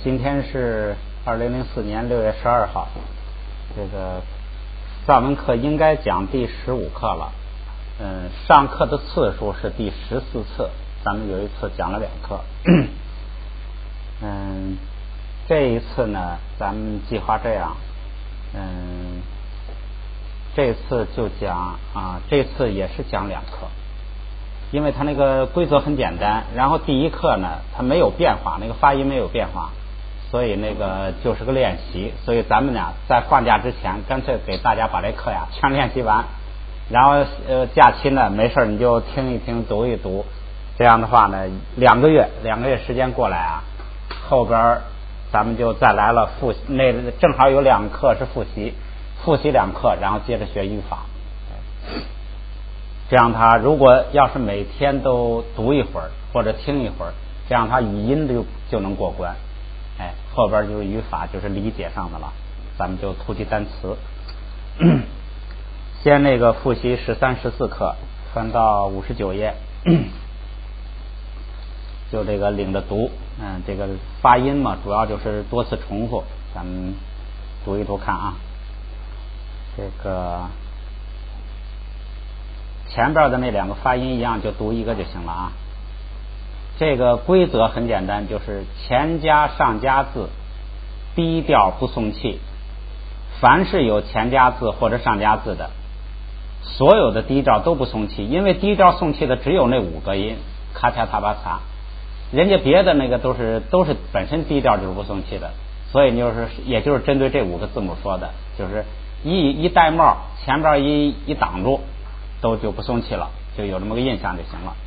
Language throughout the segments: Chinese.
今天是2004年6月12号，这个散文课应该讲第15课了。上课的次数是第14次，咱们有一次讲了2课。这一次呢，咱们计划这样，这次就讲这次也是讲2课，因为它那个规则很简单，然后第1课呢它没有变化，那个发音没有变化，所以那个就是个练习，所以咱们呢在放假之前干脆给大家把这课呀全练习完，然后假期呢没事你就听一听读一读，这样的话呢2个月时间过来啊，后边咱们就再来了复习，那正好有2课是复习2课，然后接着学语法。这样他如果要是每天都读一会儿或者听一会儿，这样他语音就能过关。后边就是语法，就是理解上的了，咱们就突击单词。先那个复习13、14课，翻到59页，就这个领着读。这个发音嘛，主要就是多次重复，咱们读一读看啊。这个前边的那2个发音一样，就读一个就行了啊。这个规则很简单，就是前加上加字低调不送气，凡是有前加字或者上加字的，所有的低调都不送气，因为低调送气的只有那5个音，咔嚓嚓吧嚓，人家别的那个都是本身低调就是不送气的，所以也就是针对这5个字母说的，就是一戴帽前边一挡住就不送气了，就有这么个印象就行了。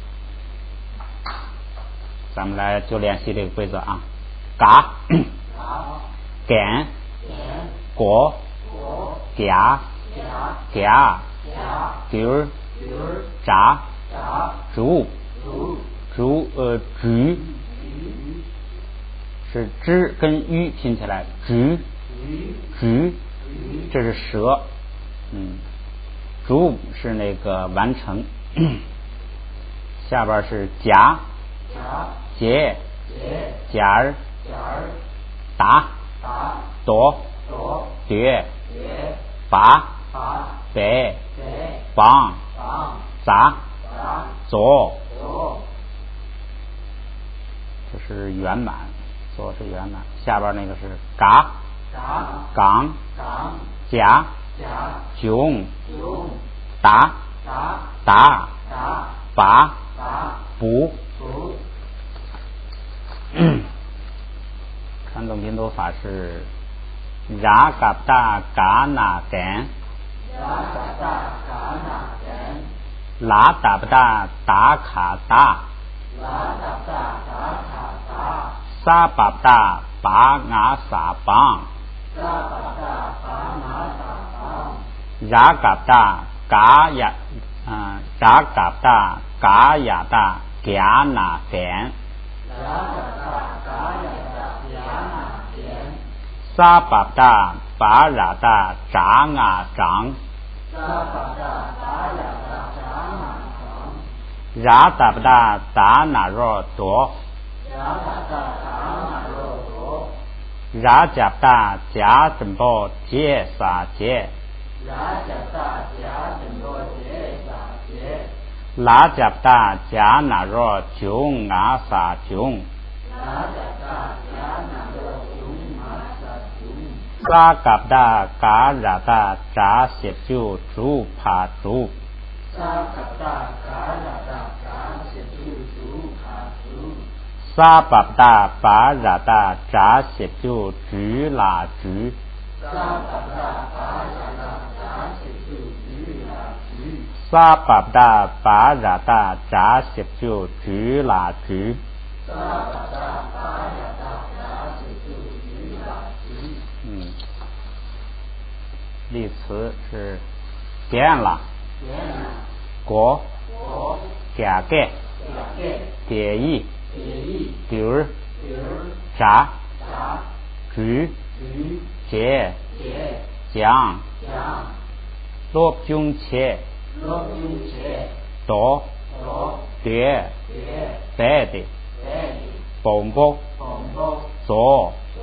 咱们来就练习这个规则啊。嘎干果夹夹丢炸煮橘是之跟鱼拼起来，橘这是舌，煮是那个完成。下边是夹结夹儿打躲叠拔北帮砸左，这是圆满，左是圆满。下边那个是嘎岗夹囧打拔补。传统拼读法是ra嘎达嘎那干拉达不达达卡达沙巴达巴雅撒邦ra嘎达嘎呀ra嘎达嘎呀达嘎那干沙巴达巴拉达扎雅长ra达不达达那若多ra加不达加真波接撒接拉加不达加那若囧雅撒囧沙嘎不达嘎拉达扎些就猪怕猪沙巴不达巴拉达扎些就猪拉猪沙巴不达巴拉达扎些就猪拉猪例词是变了果夹盖给意丢炸煮结酱落中切多叠白的蹦蹦左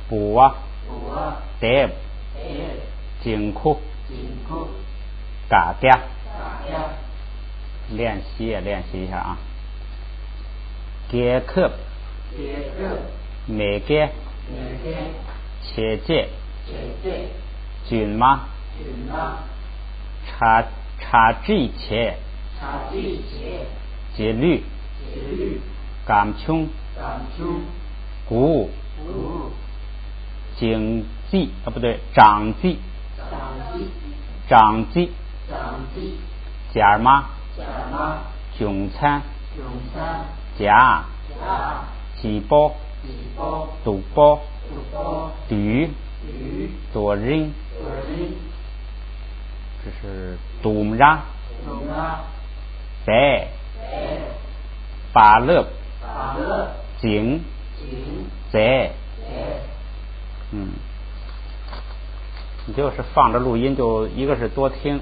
补啊，đẹp景库嘎嘎，练习也练习一下啊。给克美给切戒军吗查制切节律感穷鼓经济啊不对长记甲吗穷餐甲几波赌波赌多人这是赌ra在把乐景在你就是放着录音，就一个是多听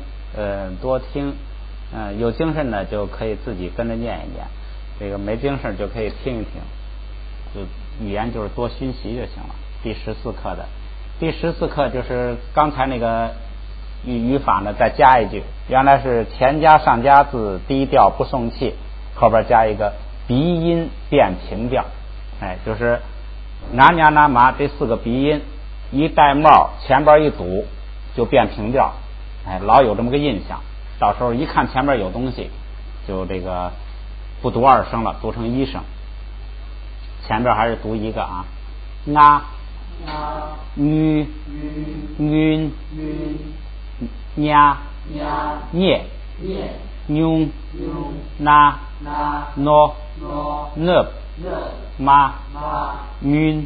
有精神呢就可以自己跟着念一念，这个没精神就可以听一听，就语言就是多熏习就行了。第14课的第14课就是刚才那个语法呢再加一句，原来是前加上加字低调不送气，后边加一个鼻音变平调，就是拿娘拿麻这4个鼻音一带帽前边一堵就变平调，老有这么个印象，到时候一看前面有东西就这个不读2声了，读成1声，前边还是读一个啊，啊女云呀捏nhung na no nớp ma nguyên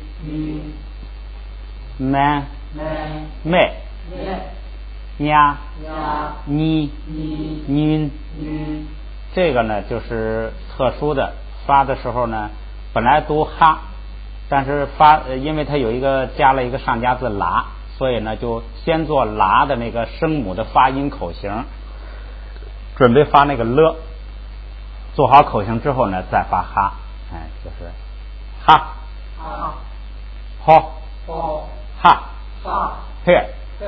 man mẹ nha ni nin，这个呢就是特殊的，发的时候呢本来读哈，但是因为它有一个加了一个上加字啦，所以呢就先做啦的那个声母的发音口型，准备发那个了，做好口型之后呢再发哈，就是哈ho哈嘿。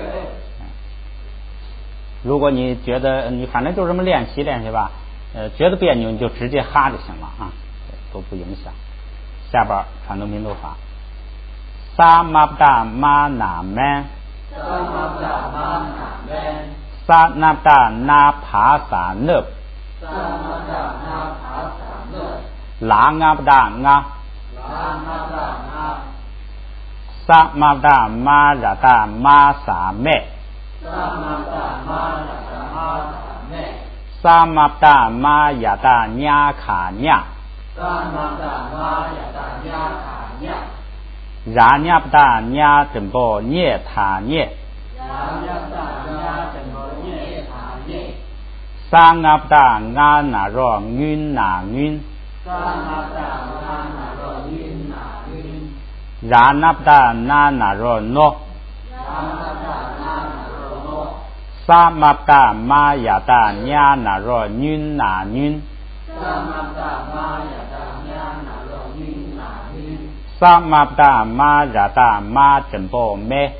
如果你觉得你反正就这么练习练习吧，觉得别扭你就直接哈就行了啊，都不影响。下边传统民族法，萨玛达玛那门，萨那达那帕萨勒，拉阿达阿，萨玛达玛拉达玛萨梅。萨玛达玛雅达nha卡nha，然nha不达nha真波涅塔涅，萨阿不达阿那若云那云，然那不达那若诺。萨玛达玛雅达nha那若云那云，萨玛达玛雅达玛真波梅。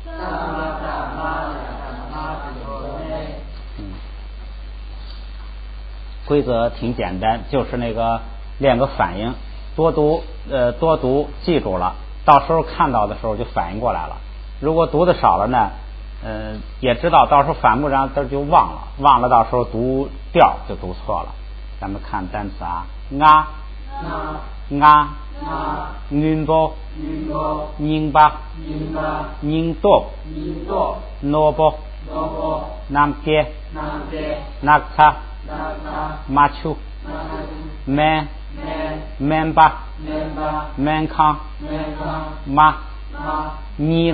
规则挺简单，就是那个练个反应，多读记住了，到时候看到的时候就反应过来了。如果读的少了呢，也知道到时候反复然就忘了到时候读调就读错了。咱们看单词啊，云波宁巴宁多诺波南给纳卡马丘门巴门康马尼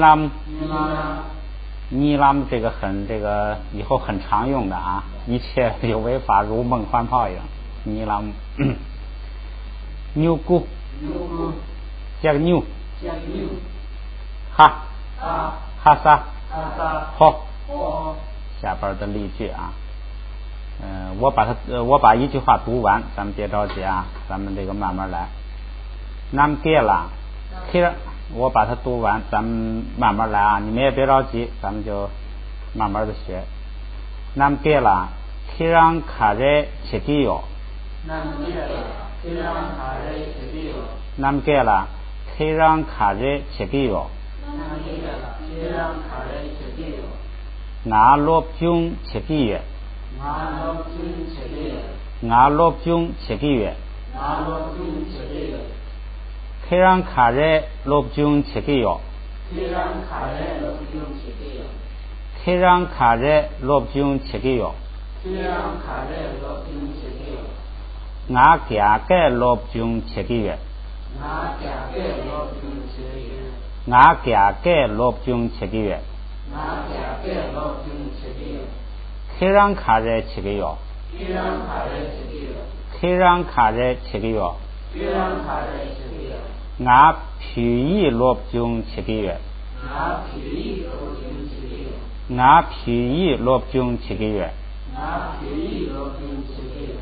拉姆这个以后很常用的啊，一切有为法如梦幻泡影。尼拉姆牛姑加个牛哈萨好，下边的例句啊，我把一句话读完，咱们别着急啊，咱们这个慢慢来。nam kia là 我把它读完，咱们慢慢来啊，你们也别着急，咱们就慢慢的学。南给了提让卡热切地哟，南给了提让卡热切地哟，南给了提让卡热切地哟，南给了提让卡热切地哟，拿罗中切地耶，拿罗中切地耶，拿罗中切地耶，拿罗中切地耶。Khirang khare lobjung chekiyo. Khirang khare lobjung chekiyo. Khirang khare lobjung chekiyo. Khirang khare lobjung chekiyo. Nga kya ke lobjung chekiyo. Nga kya ke lobjung chekiyo. Nga kya ke lobjung chekiyo. Nga kya ke lobjung chekiyo. Khirang khare chekiyo. Khirang khare chekiyo. Khirang khare chekiyo. Khirang khare chekiyo. Nga pyi lobjung chekiyo. Nga pyi lobjung chekiyo. Nga pyi lobjung chekiyo. Nga pyi lobjung chekiyo。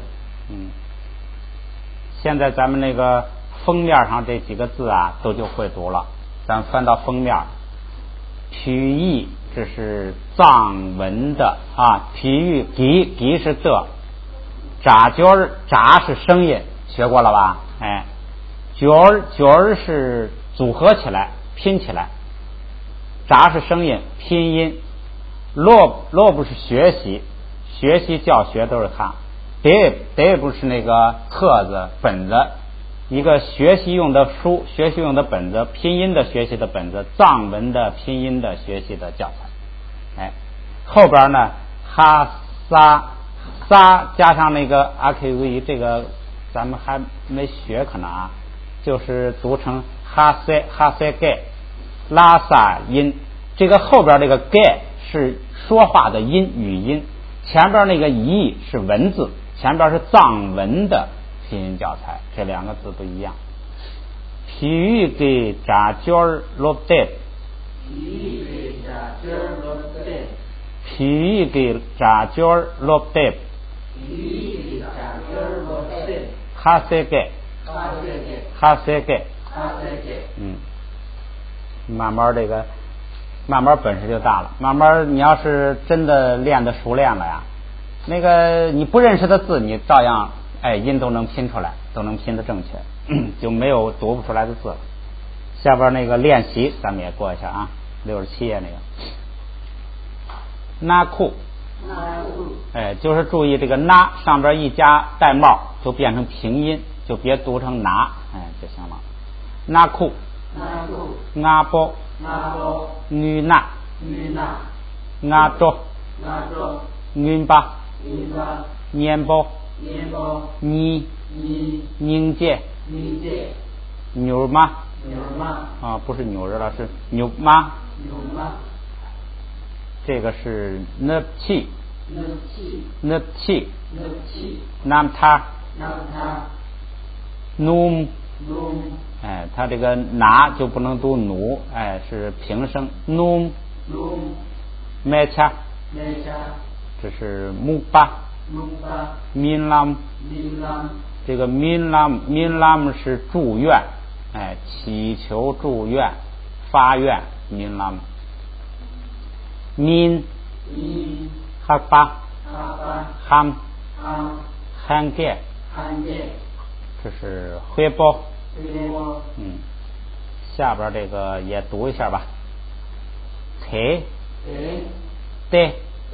现在咱们那个封面上这几个字啊，都就会读了。咱翻到封面，瞿意这是藏文的啊，瞿玉吉是的，扎角儿扎是声音，学过了吧？哎。角儿是组合起来拼起来，扎是声音拼音，落不是学习教学都是它，得不是那个册子本子，一个学习用的书，学习用的本子，拼音的学习的本子，藏文的拼音的学习的教材。哎，后边呢哈撒加上那个阿 K V， 这个咱们还没学可能啊。就是读成哈塞盖拉萨音，这个后边这个盖是说话的音语音，前边那个一是文字，前边是藏文的拼音教材，这两个字不一样。瞿玉给扎角儿落带，瞿玉给扎角儿落带，哈塞盖。哈塞盖，慢慢这个，慢慢本事就大了。慢慢你要是真的练得熟练了呀，那个你不认识的字，你照样音都能拼出来，都能拼得正确，就没有读不出来的字了。下边那个练习咱们也过一下啊，67页那个。那库，就是注意这个那上边一加带帽就变成平音。就别读成拿，就行了。那库，阿波，女那，阿多，云巴，年波，你，宁界，牛妈，啊，不是牛日了，是牛妈。这个是那气，南他。努，它这个拿就不能读努，是平声。努，麦恰，这是木巴，民拉姆，这个民拉姆是祝愿，祈求祝愿，发愿，民拉姆。民，哈巴，ham，汉盖。这是回报，下边这个也读一下吧。嘿，对，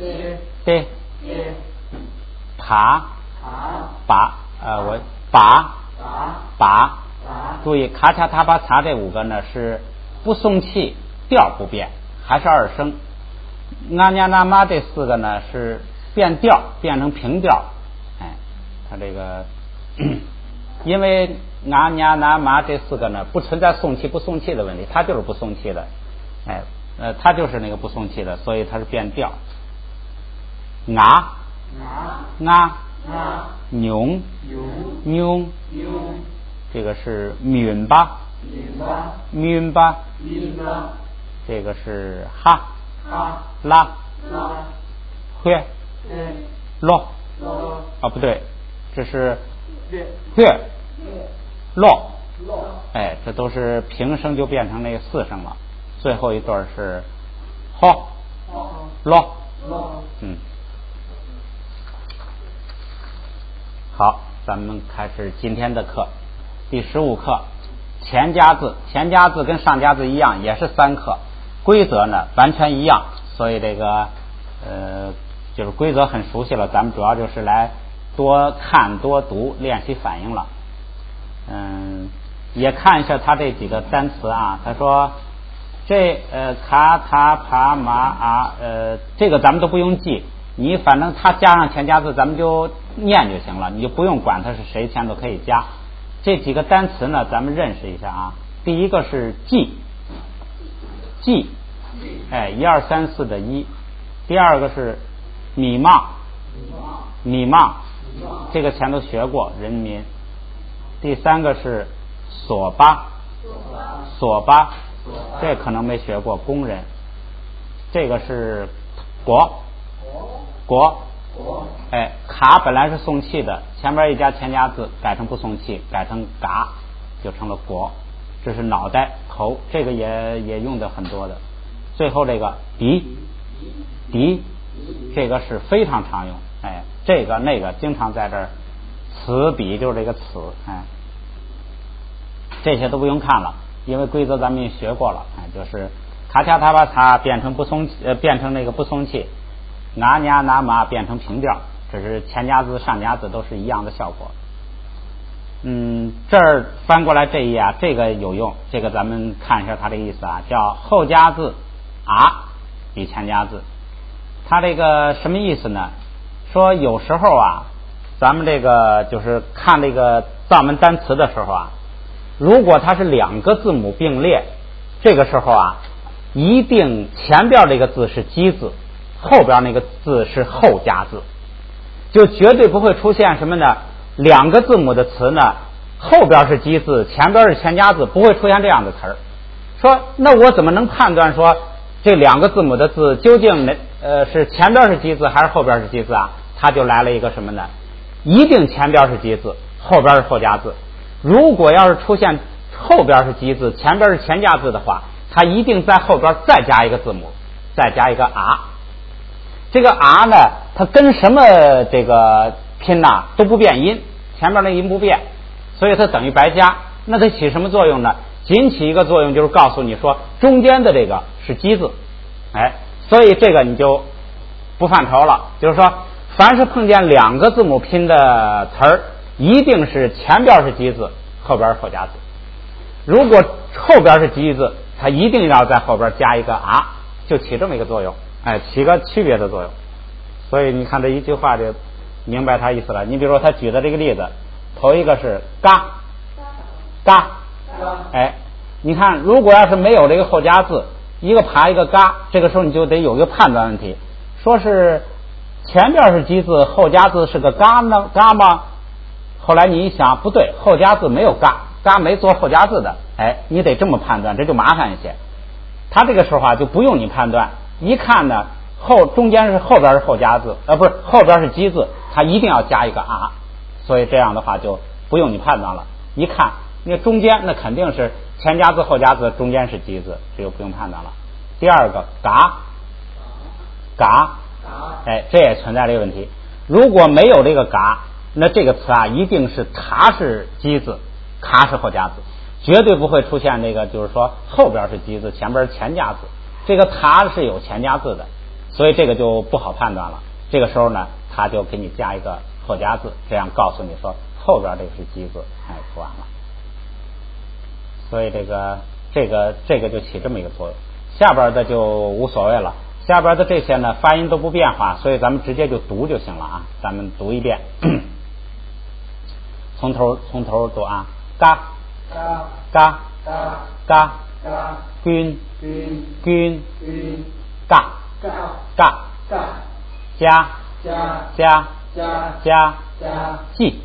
爬，我把，注意卡恰塔巴擦这五个呢是不送气，调不变，还是二声。阿nha那玛这四个呢是变调，变成平调。它这个。因为阿nha那玛这四个呢不存在送气不送气的问题，它就是不送气的，它就是那个不送气的，所以它是变调。牛，这个是敏巴，这个是哈，拉，会，落，不对，这是。月落哎，这都是平声就变成那个四声了。最后一对是 ho lo。好，咱们开始今天的课，第15课前加字。前加字跟上加字一样，也是3课，规则呢完全一样，所以这个就是规则很熟悉了，咱们主要就是来多看多读练习反应了。也看一下他这几个单词啊，他说这卡塔帕玛啊这个咱们都不用记，你反正他加上前加字咱们就念就行了，你就不用管它是谁前头可以加。这几个单词呢咱们认识一下啊。第一个是记，哎，1 2 3 4的1。第二个是米骂，这个前头学过，人民。第三个是索巴，这可能没学过，工人。这个是国，哎，卡本来是送气的，前边一加前加字改成不送气，改成嘎就成了国。这是脑袋头，这个也用的很多的。最后这个敌，这个是非常常用，哎，这个那个经常在这儿，词比就是这个词，哎，这些都不用看了，因为规则咱们也学过了，哎，就是卡恰塔巴塔变成变成那个不松气，拿nha拿玛变成平调，这是前加字上加字都是一样的效果。这儿翻过来这一页啊，这个有用，这个咱们看一下它这个意思啊，叫后加字啊比前加字。它这个什么意思呢？说有时候啊，咱们这个就是看这个藏文单词的时候啊，如果它是2个字母并列，这个时候啊，一定前边这个字是基字，后边那个字是后加字，就绝对不会出现什么呢？2个字母的词呢，后边是基字，前边是前加字，不会出现这样的词儿。说那我怎么能判断说这2个字母的字究竟是前边是基字还是后边是基字啊？他就来了一个什么呢？一定前边是基字，后边是后加字。如果要是出现后边是基字，前边是前加字的话，他一定在后边再加一个字母，再加一个啊。这个啊呢，它跟什么这个拼呐都不变音，前面那音不变，所以它等于白加。那它起什么作用呢？仅起一个作用，就是告诉你说中间的这个是基字，哎，所以这个你就不犯愁了。就是说，凡是碰见2个字母拼的词儿，一定是前边是基字，后边是后加字。如果后边是基字，它一定要在后边加一个啊，就起这么一个作用，哎，起个区别的作用。所以你看这一句话就明白他意思了。你比如说他举的这个例子，头一个是嘎，哎，你看如果要是没有这个后加字，一个爬一个嘎，这个时候你就得有一个判断问题，说是前边是基字，后加字是个嘎呢？嘎吗？后来你一想，不对，后加字没有嘎没做后加字的，哎，你得这么判断，这就麻烦一些。他这个时候啊就不用你判断，一看呢中间是后边是后加字，不是后边是基字，他一定要加一个啊，所以这样的话就不用你判断了。一看那中间那肯定是前加字后加字，中间是基字，这就不用判断了。第二个嘎，哎，这也存在这个问题。如果没有这个嘎，那这个词啊一定是塔是基字，卡是后加字，绝对不会出现这个就是说后边是基字，前边是前加字。这个塔是有前加字的，所以这个就不好判断了。这个时候呢，他就给你加一个后加字，这样告诉你说后边这个是基字，哎，就完了。所以这个就起这么一个作用。下边的就无所谓了，下边的这些呢发音都不变化，所以咱们直接就读就行了啊。咱们读一遍，从头读啊，嘎均嘎加记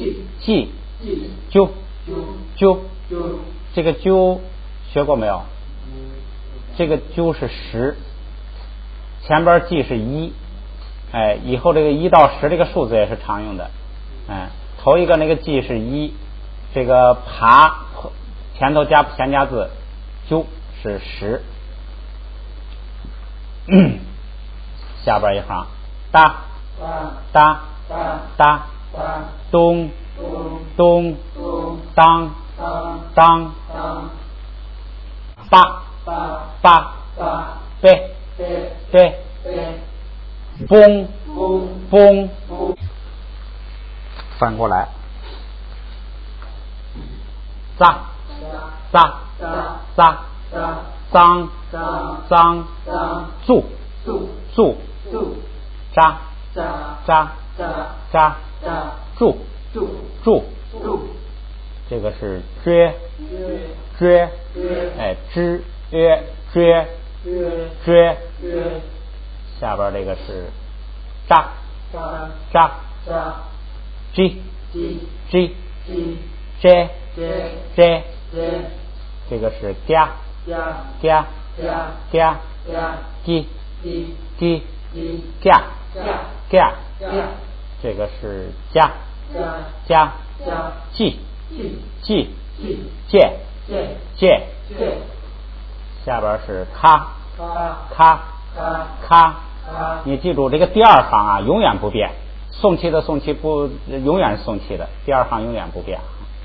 啾，这个啾学过没有？这个啾是10，前边记是1，哎，以后这个1到10这个数字也是常用的，哎，头一个那个记是1， 这个爬前头加闲加字，就是10。下边一行，哒哒哒，咚咚当当，八八对对，嘣嘣，翻过来，扎扎扎，脏脏，住住，扎扎扎，住住，这个是撅撅，哎，知约撅撅，下边这个是扎扎，g g j j，这个是加加加，g g加加，这个是加加，g g借借，下边是咔咔咔，你记住这个第二行啊永远不变，送气的送气不永远是送气的，第二行永远不变。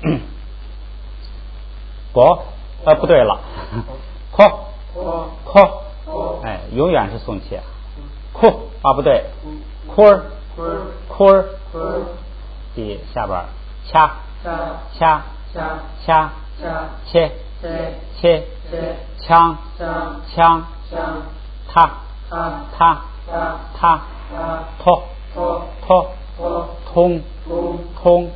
国不对了，扩扩，哎，永远是送气。扩啊不对，扩扩，第下边掐掐掐，切切，枪枪，踏踏踏，拖拖，通通，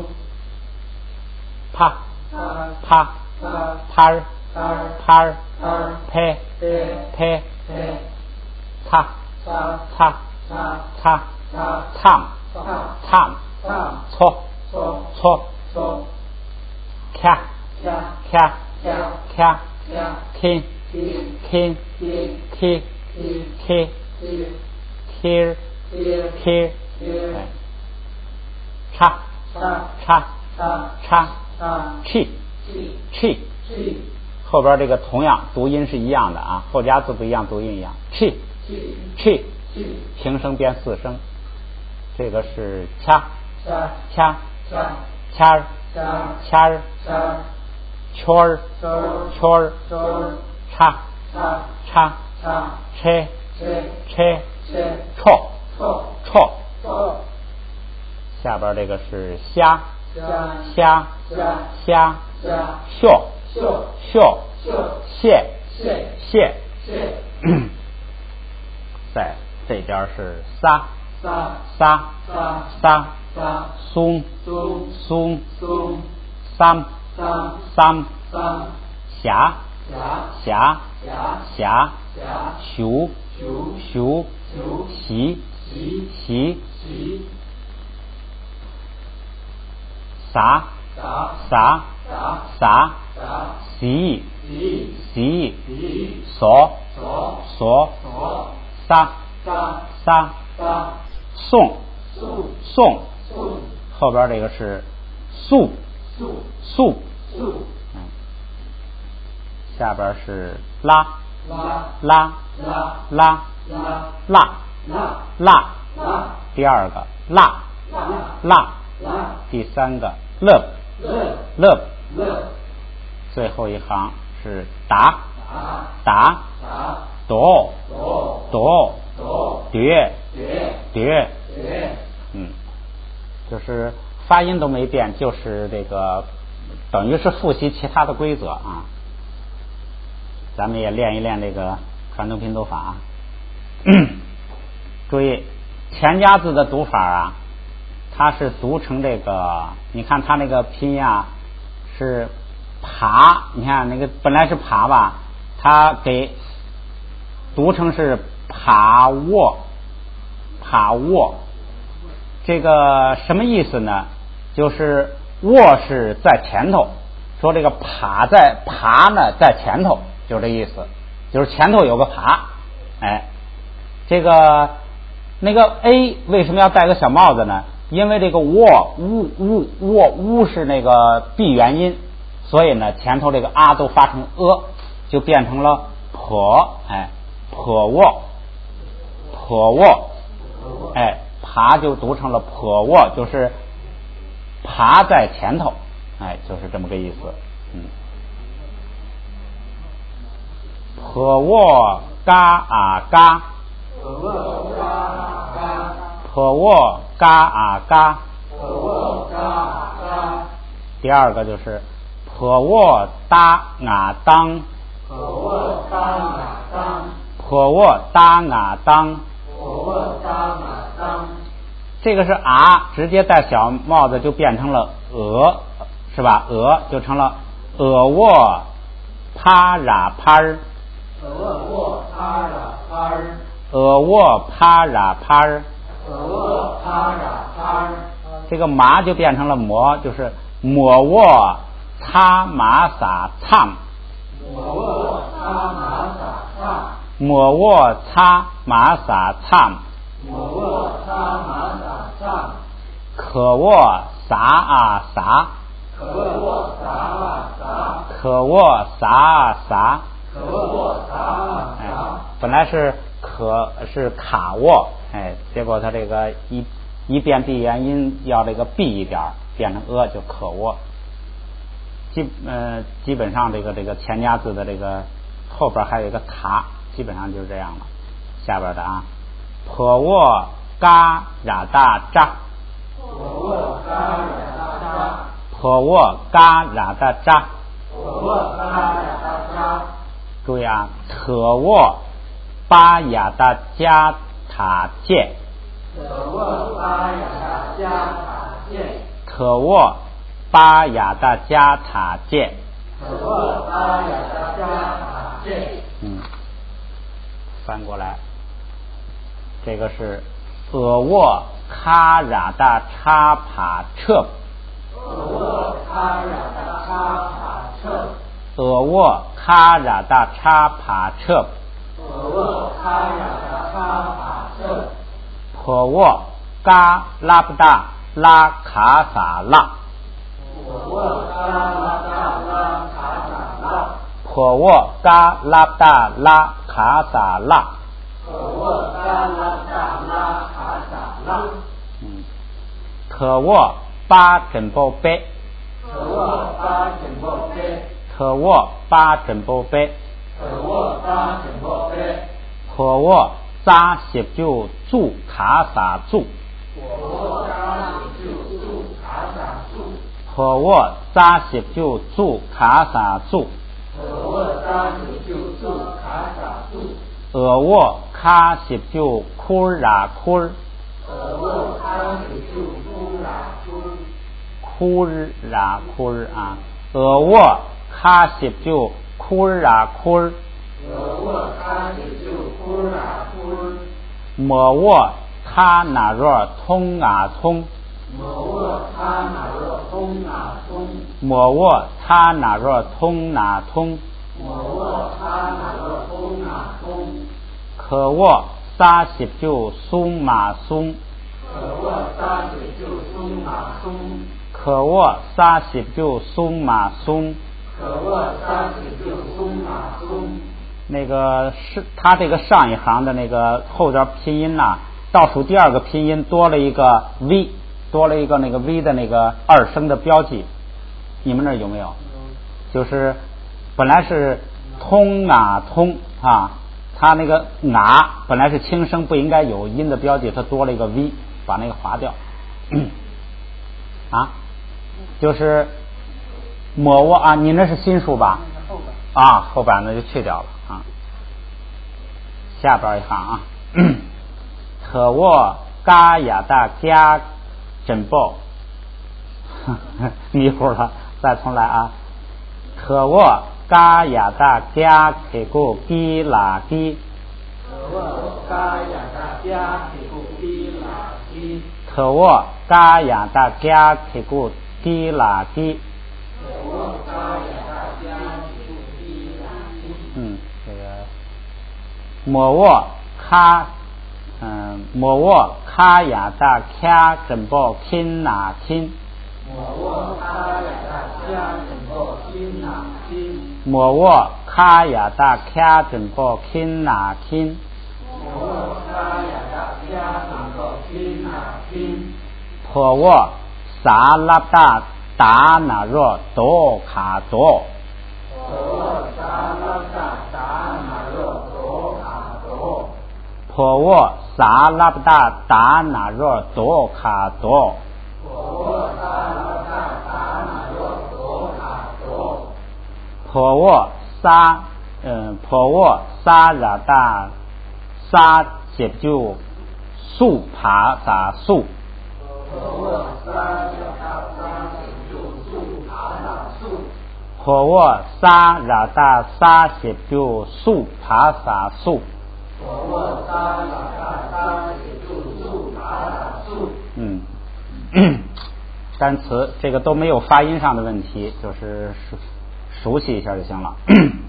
啪啪拍拍拍拍，擦擦擦，唱唱，搓搓，咔咔咔，听听听听，听听，叉叉叉，气气，后边这个同样读音是一样的啊，后加字不一样，读音一样。气气，平声变4声，这个是掐掐掐掐，圈儿圈儿，叉叉切切，戳戳，下边这个是虾虾虾，秀秀谢谢，在这边是撒撒松松，三霞霞咻习撒习索撒送，后边这个是速，下边是拉，第二个辣，第三个乐，最后一行是打夺叠，就是发音都没变，就是这个等于是复习其他的规则啊。咱们也练一练这个传统拼读法啊。注意前加字的读法啊，它是读成这个，你看它那个拼音啊是爬，你看那个本来是爬吧，它给读成是爬卧，这个什么意思呢？就是卧是在前头，说这个爬呢在前头，就这意思，就是前头有个爬。哎，这个那个 A 为什么要戴个小帽子呢？ 因为这个呜是那个闭元音，所以呢前头这个啊都发成就变成了婆，婆卧，爬就读成了婆卧，就是爬在前头，就是这么个意思。婆卧嘎嘎，婆卧嘎嘎。第二个就是婆卧搭当，婆卧搭当。这个是直接带小帽子就变成了是吧？就成了卧趴ra趴，卧趴ra趴，这个麻就变成了摩，就是摩卧擦麻撒唱，摩卧擦麻撒唱，可卧撒撒，可卧撒，本来是卡卧，结果他这个一变闭元音要这个闭一点，变成就可卧。基本上这个前家字的这个后边还有一个卡，基本上就是这样了。下边的婆卧嘎ra大扎，婆卧嘎ra大扎。注意特卧巴雅大加塔戒，特卧巴雅大加塔戒。翻过来，这个是卧卡ra大叉帕彻，卧卡ra大叉帕彻，婆卧嘎拉不大拉卡撒拉，婆卧嘎拉不大拉卡撒拉，可卧巴枕宝贝，可卧巴枕宝贝，婆卧扎十九住卡撒住，婆卧扎十九住卡撒住，卧卡十九库ra库，库ra库卧卡十九库ra库，摩卧卡那若通通，摩卧他那若通通，可卧沙十九松马松，可卧沙十九松马松。那个是他这个上一行的那个后边拼音倒数第二个拼音多了一个 V， 多了一个那个 V 的那个二声的标记，你们那有没有？就是本来是通通他那个本来是轻声不应该有音的标记，它多了一个 V， 把那个划掉。就是摩卧你那是新书吧？后边那就去掉了下边一行可卧嘎雅大加枕宝，迷糊了，再重来可卧嘎雅大加给过低拉低，可卧嘎雅大加给过低拉低。这个摩卧卡莫沃卡雅达卡真波钦那钦。 莫沃卡雅达卡真波钦那钦。 莫沃卡雅达卡真波钦那钦。 莫沃卡雅达卡真波钦那钦。 婆沃萨拉达达那若多卡多。 婆沃萨拉达达那若多卡多。 婆沃萨拉达达那若多卡多。 婆沃萨拉达达那若多卡多。 婆沃萨婆沃萨拉达萨接就素帕萨素。 婆沃萨拉达萨接就素帕萨素。 婆沃萨拉达萨接就素帕萨素。 婆沃萨拉达萨接就素帕萨素。 单词这个都没有发音上的问题，就是熟悉一下就行了。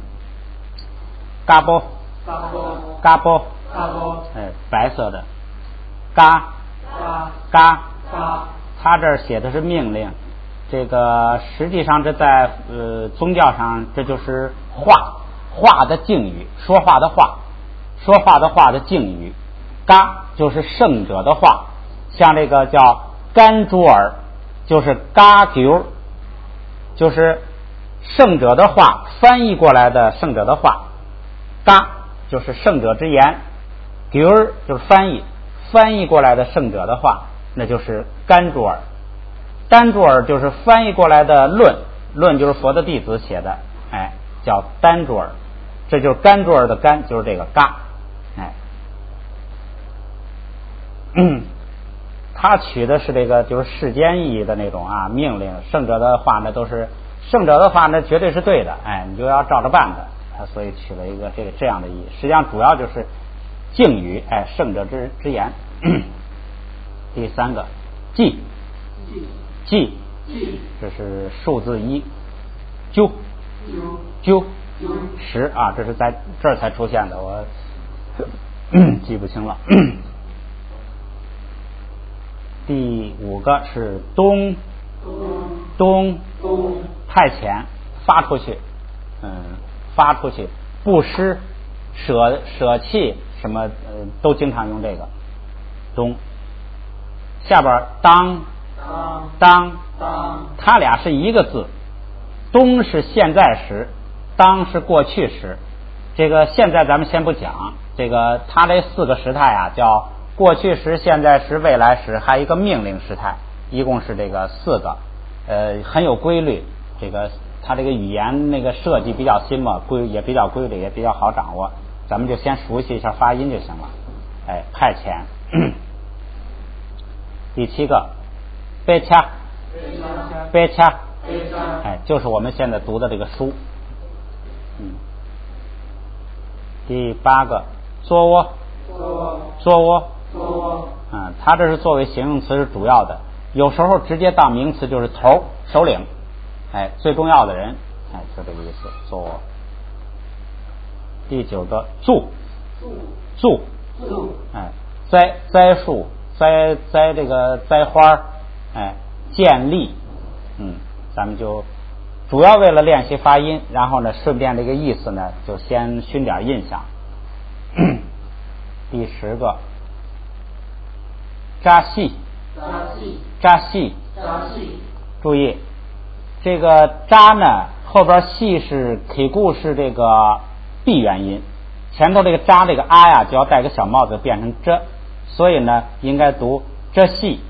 嘎波， 嘎波， 嘎波， 嘎波， 白色的，嘎， 嘎， 嘎， 嘎。 他这儿写的是命令，这个实际上这在宗教上这就是话的敬语，说话的话的敬语。嘎就是圣者的话，像这个叫甘珠尔，就是嘎丢，就是圣者的话翻译过来的圣者的话。嘎就是圣者之言，丢就是翻译过来的圣者的话，那就是甘珠尔。丹珠尔就是翻译过来的论就是佛的弟子写的，叫丹珠尔，这就是甘珠尔的甘，就是这个嘎，他取的是这个就是世间意义的那种命令，圣者的话呢都是圣者的话呢绝对是对的，你就要照着办的，他所以取了一个这样的意义，实际上主要就是敬语，圣者之言。第三个记，这是数字1，揪10这是在这儿才出现的，我记不清了。第5个是东派遣，发出去，布施，舍弃什么都经常用这个东。下边当，它俩是一个字，东是现在时，当是过去时。这个现在咱们先不讲，这个它这4个时态叫过去时、现在时、未来时，还有一个命令时态，一共是这个4个，很有规律。这个它这个语言那个设计比较新嘛，也比较规律，也比较好掌握。咱们就先熟悉一下发音就行了。派遣。第7个贝恰，就是我们现在读的这个书。第8个作窝，它这是作为形容词是主要的，有时候直接当名词就是头首领，最重要的人，就这个意思。作窝。第9个助，栽树，栽这个栽花，建立，咱们就主要为了练习发音，然后呢顺便这个意思呢就先熏点印象。第10个扎细，注意这个扎呢后边细是体固是这个闭元音，前头这个扎这个呀就要带个小帽子变成这，所以呢应该读这细，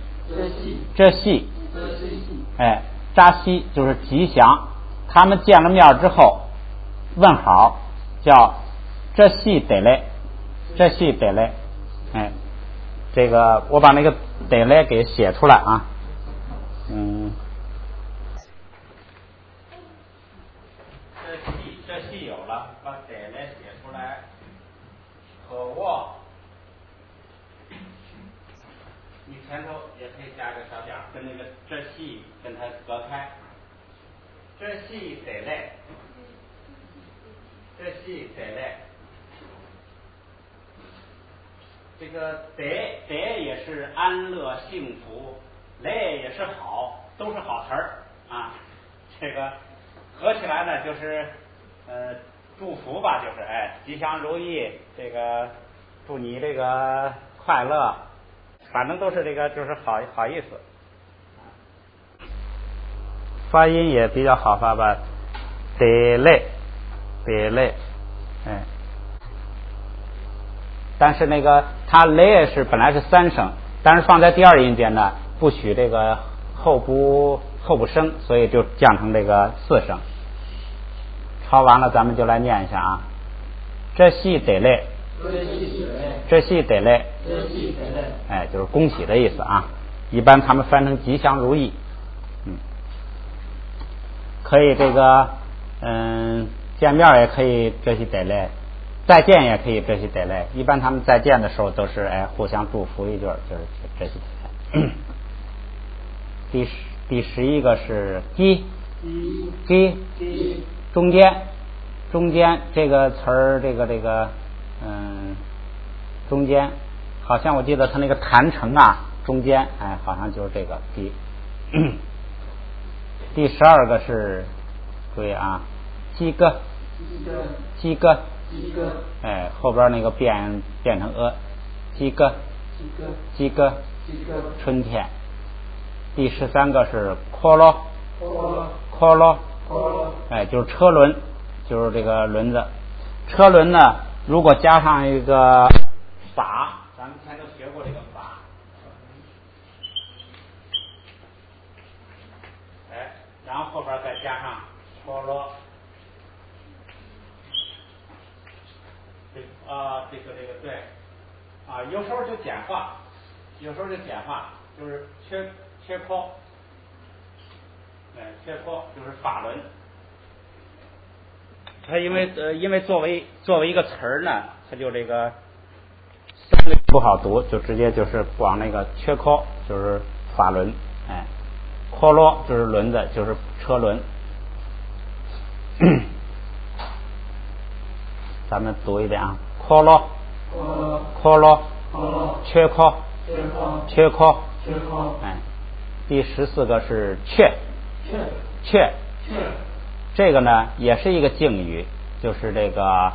扎西就是吉祥。他们见了面之后问好，叫这细得嘞，这个我把那个得嘞给写出来啊。这细有了，把得嘞写出来。可沃，你前头也可以加个小点，跟那个这细跟它隔开。这细得嘞， 这个得也是安乐幸福，累也是好，都是好词儿啊。这个合起来呢，就是祝福吧，就是吉祥如意，这个祝你这个快乐，反正都是这个就是好意思。发音也比较好发吧，得累，但是那个它累是本来是3声，但是放在第2音节呢，不许这个后部升，所以就降成这个4声。抄完了，咱们就来念一下啊。这戏得累，就是恭喜的意思啊。一般他们翻成吉祥如意，可以这个见面也可以这戏得累，再见也可以这戏得累。一般他们再见的时候都是互相祝福一句，就是这戏得累。第11个是鸡，中间这个词儿，这个中间，好像我记得他那个坛城啊，中间好像就是这个鸡。第12个是，注意啊，鸡哥，后边那个变成鸡哥，春天。第13个是科罗，就是车轮，就是这个轮子。车轮呢，如果加上一个法，咱们以前都学过这个法，然后后边再加上科罗，这个对啊，有时候就简化，就是缺科，就是法轮。它因为作为一个词儿呢，它就这个相对不好读，就直接就是往那个缺科，就是法轮，科罗就是轮子，就是车轮。咱们读一遍啊，科罗，缺科，第14个是雀，这个呢也是一个敬语，就是这个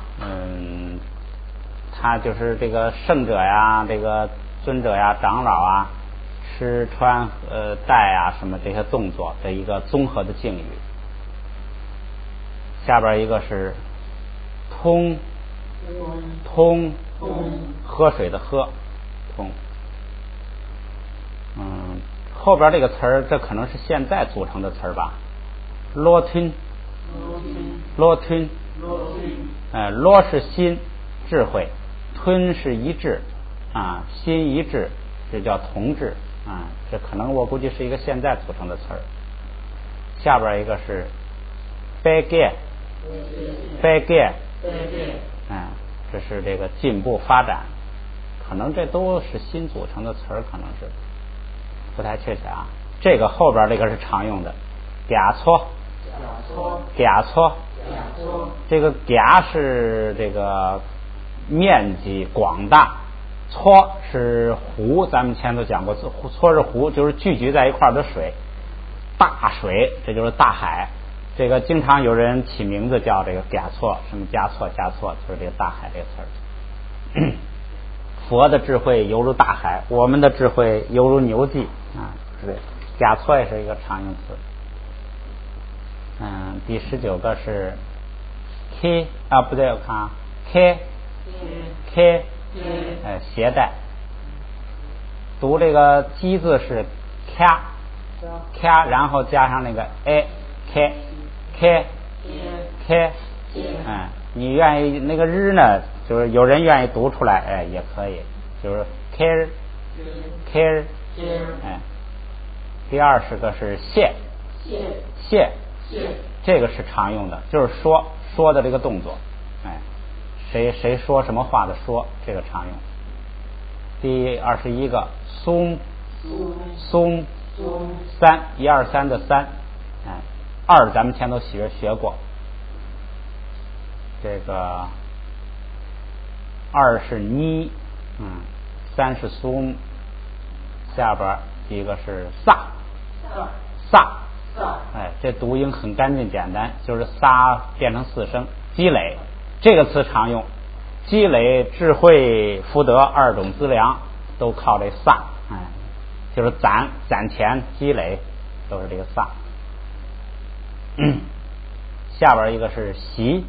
它就是这个圣者呀，这个尊者呀，长老啊，吃穿戴啊什么这些动作的一个综合的敬语。下边一个是通，喝水的喝，通。后边这个词儿，这可能是现在组成的词儿吧。罗吞，罗是心智慧，吞是一致啊，心一致，这叫同志啊。这可能我估计是一个现在组成的词儿。下边一个是 begin，这是这个进步发展，可能这都是新组成的词儿，可能是不太确切啊。这个后边这个是常用的，嗲搓，这个嗲是这个面积广大，搓是湖，咱们前头讲过，搓是湖，就是聚集在一块的水，大水，这就是大海。这个经常有人起名字叫这个嗲措，什么加措，就是这个大海这个词儿。佛的智慧犹如大海，我们的智慧犹如牛迹啊，是嗲措也是一个常用词。第19个是 K 啊，不对，我看啊 K，携带。读这个鸡字是 k， 然后加上那个 a，k， 你愿意那个日呢，就是有人愿意读出来，也可以，就是 care，第20个是谢，这个是常用的，就是说的这个动作，谁说什么话的说，这个常用。第21个松，1、2、3的3，2咱们前头学过，这个2是三是苏，下边一个是萨，哎，这读音很干净简单，就是撒变成4声。积累这个词常用，积累智慧福德2种资粮都靠这萨，哎，就是攒钱积累都是这个萨。下边一个是习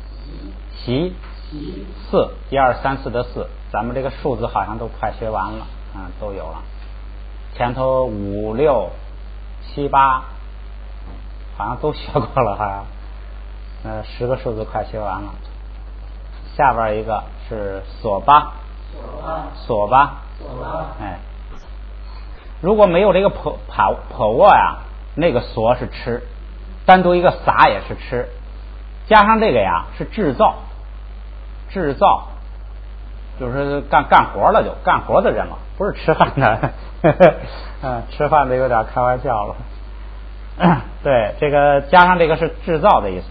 4，1、2、3、4的4，咱们这个数字好像都快学完了，都有了。前头5、6、7、8好像都学过了，好像10个数字快学完了。下边一个是索巴，哎，如果没有这个破沃呀，那个索是吃，单独一个撒也是吃，加上这个呀是制造，就是干活了，就干活的人了，不是吃饭的。吃饭的有点开玩笑了。对，这个加上这个是制造的意思，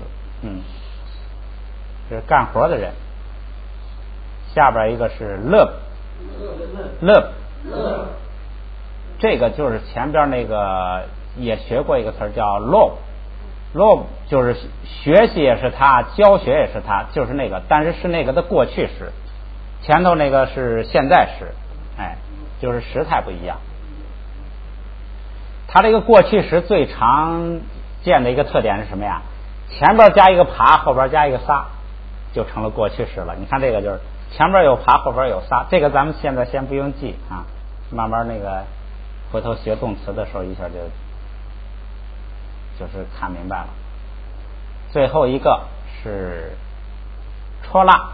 是干活的人。下边一个是乐，这个就是前边那个也学过一个词叫 lob，就是学习也是它，教学也是它，就是那个，但是是那个的过去时，前头那个是现在时，哎，就是时态不一样。它这个过去时最常见的一个特点是什么呀？前边加一个爬，后边加一个撒，就成了过去时了。你看这个就是前边有爬，后边有撒，这个咱们现在先不用记啊，慢慢那个回头学动词的时候一下就是看明白了。最后一个是戳拉，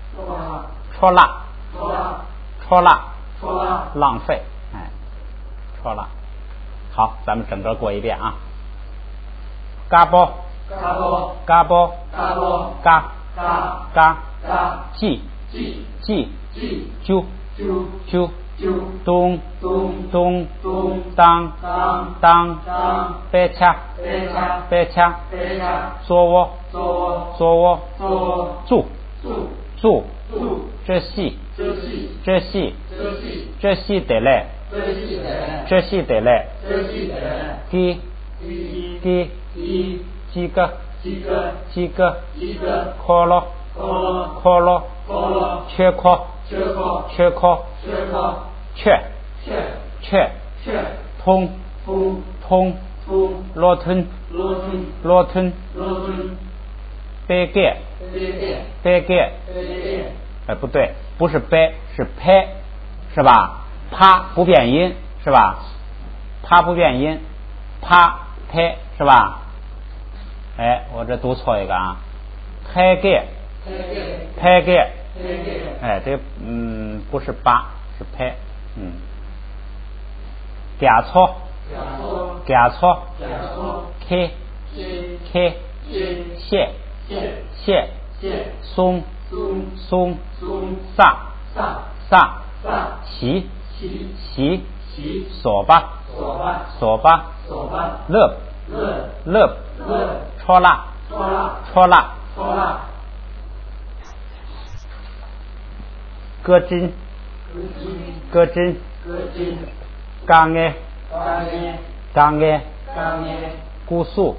浪费，哎，戳拉。好，咱们整个过一遍啊。嘎波，记，啾，咚，当，别掐，坐窝，住，这细得嘞，几个，可乐，缺壳，雀，通，罗吞，背盖，哎，不对，不是背，是拍，是吧？啪不变音，是吧？啪不变音，啪拍，是吧？哎，我这读错一个啊，拍盖，哎，这不是八，是拍，夹错，开，谢，松，撒，洗，索巴，乐，戳拉，歌针，刚哎，姑苏，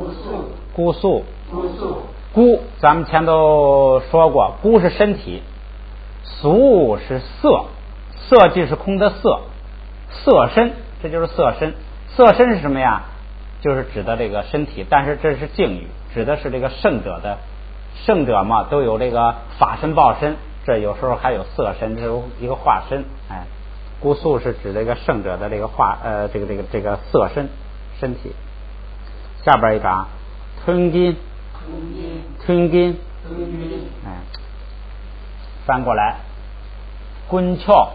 姑，咱们前头说过，姑是身体，苏是色即是空的色身，这就是色身。色身是什么呀？就是指的这个身体，但是这是敬语，指的是这个圣者嘛，都有这个法身报身，这有时候还有色身，这是一个化身。哎，姑苏是指这个圣者的这个这个色身体。下边一个啊，吞金，哎，翻过来，滚翘，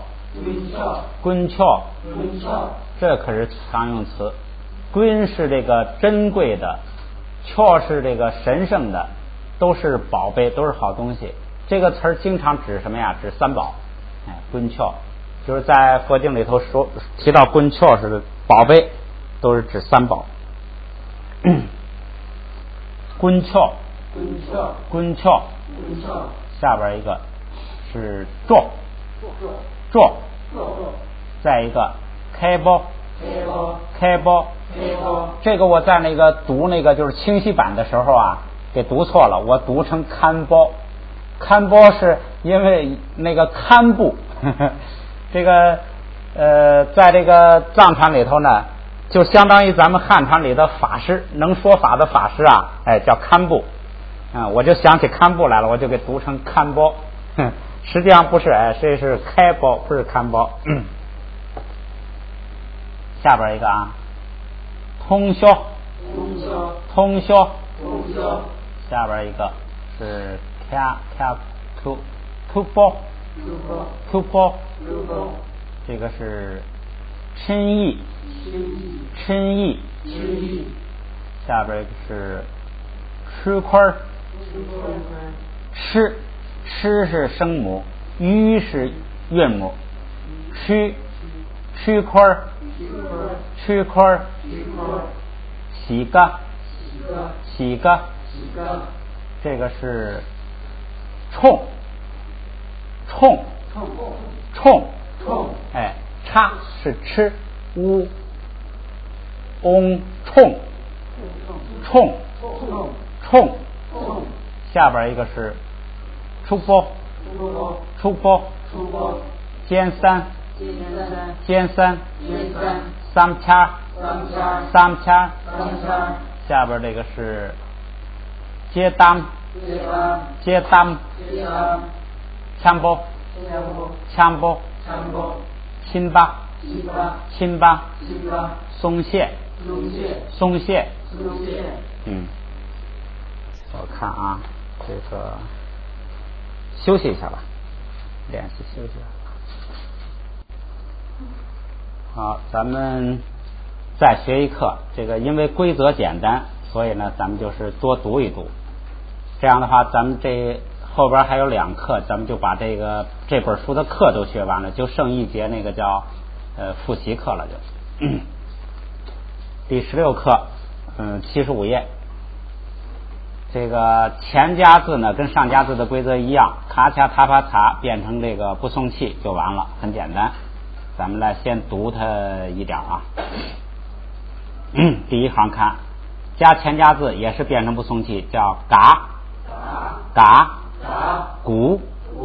这可是常用词。滚是这个珍贵的，翘是这个神圣的，都是宝贝，都是好东西。这个词儿经常指什么呀？指三宝。哎，滚翘就是在佛经里头说提到滚翘是宝贝，都是指三宝。滚翘，下边一个是做，再一个开播，这个我在那个读那个就是清晰版的时候啊，给读错了，我读成看播。看播是因为那个堪布，这个在这个藏传里头呢，就相当于咱们汉传里的法师，能说法的法师啊，叫堪布。我就想起堪布来了，我就给读成堪播。实际上不是，这是开播，不是堪播。下边一个啊，通宵，下边一个是突波，这个是嗔意，下边一个是吃亏，吃是声母，鱼是韵母，吃亏，洗个，这个是冲，叉是吃，冲，下边一个是出波，尖三，三掐，下边这个是接单，枪波，亲巴，松懈，我看啊，这个休息一下吧，练习休息。好，咱们再学一课。这个因为规则简单，所以呢，咱们就是多读一读。这样的话，咱们这后边还有2课，咱们就把这本书的课都学完了，就剩一节那个叫复习课了，就第16课，75页。这个前加字呢跟上加字的规则一样，卡恰塔帕塔变成这个不送气就完了，很简单。咱们来先读它一点啊。第一行看，加前加字也是变成不送气，叫嘎，鼓，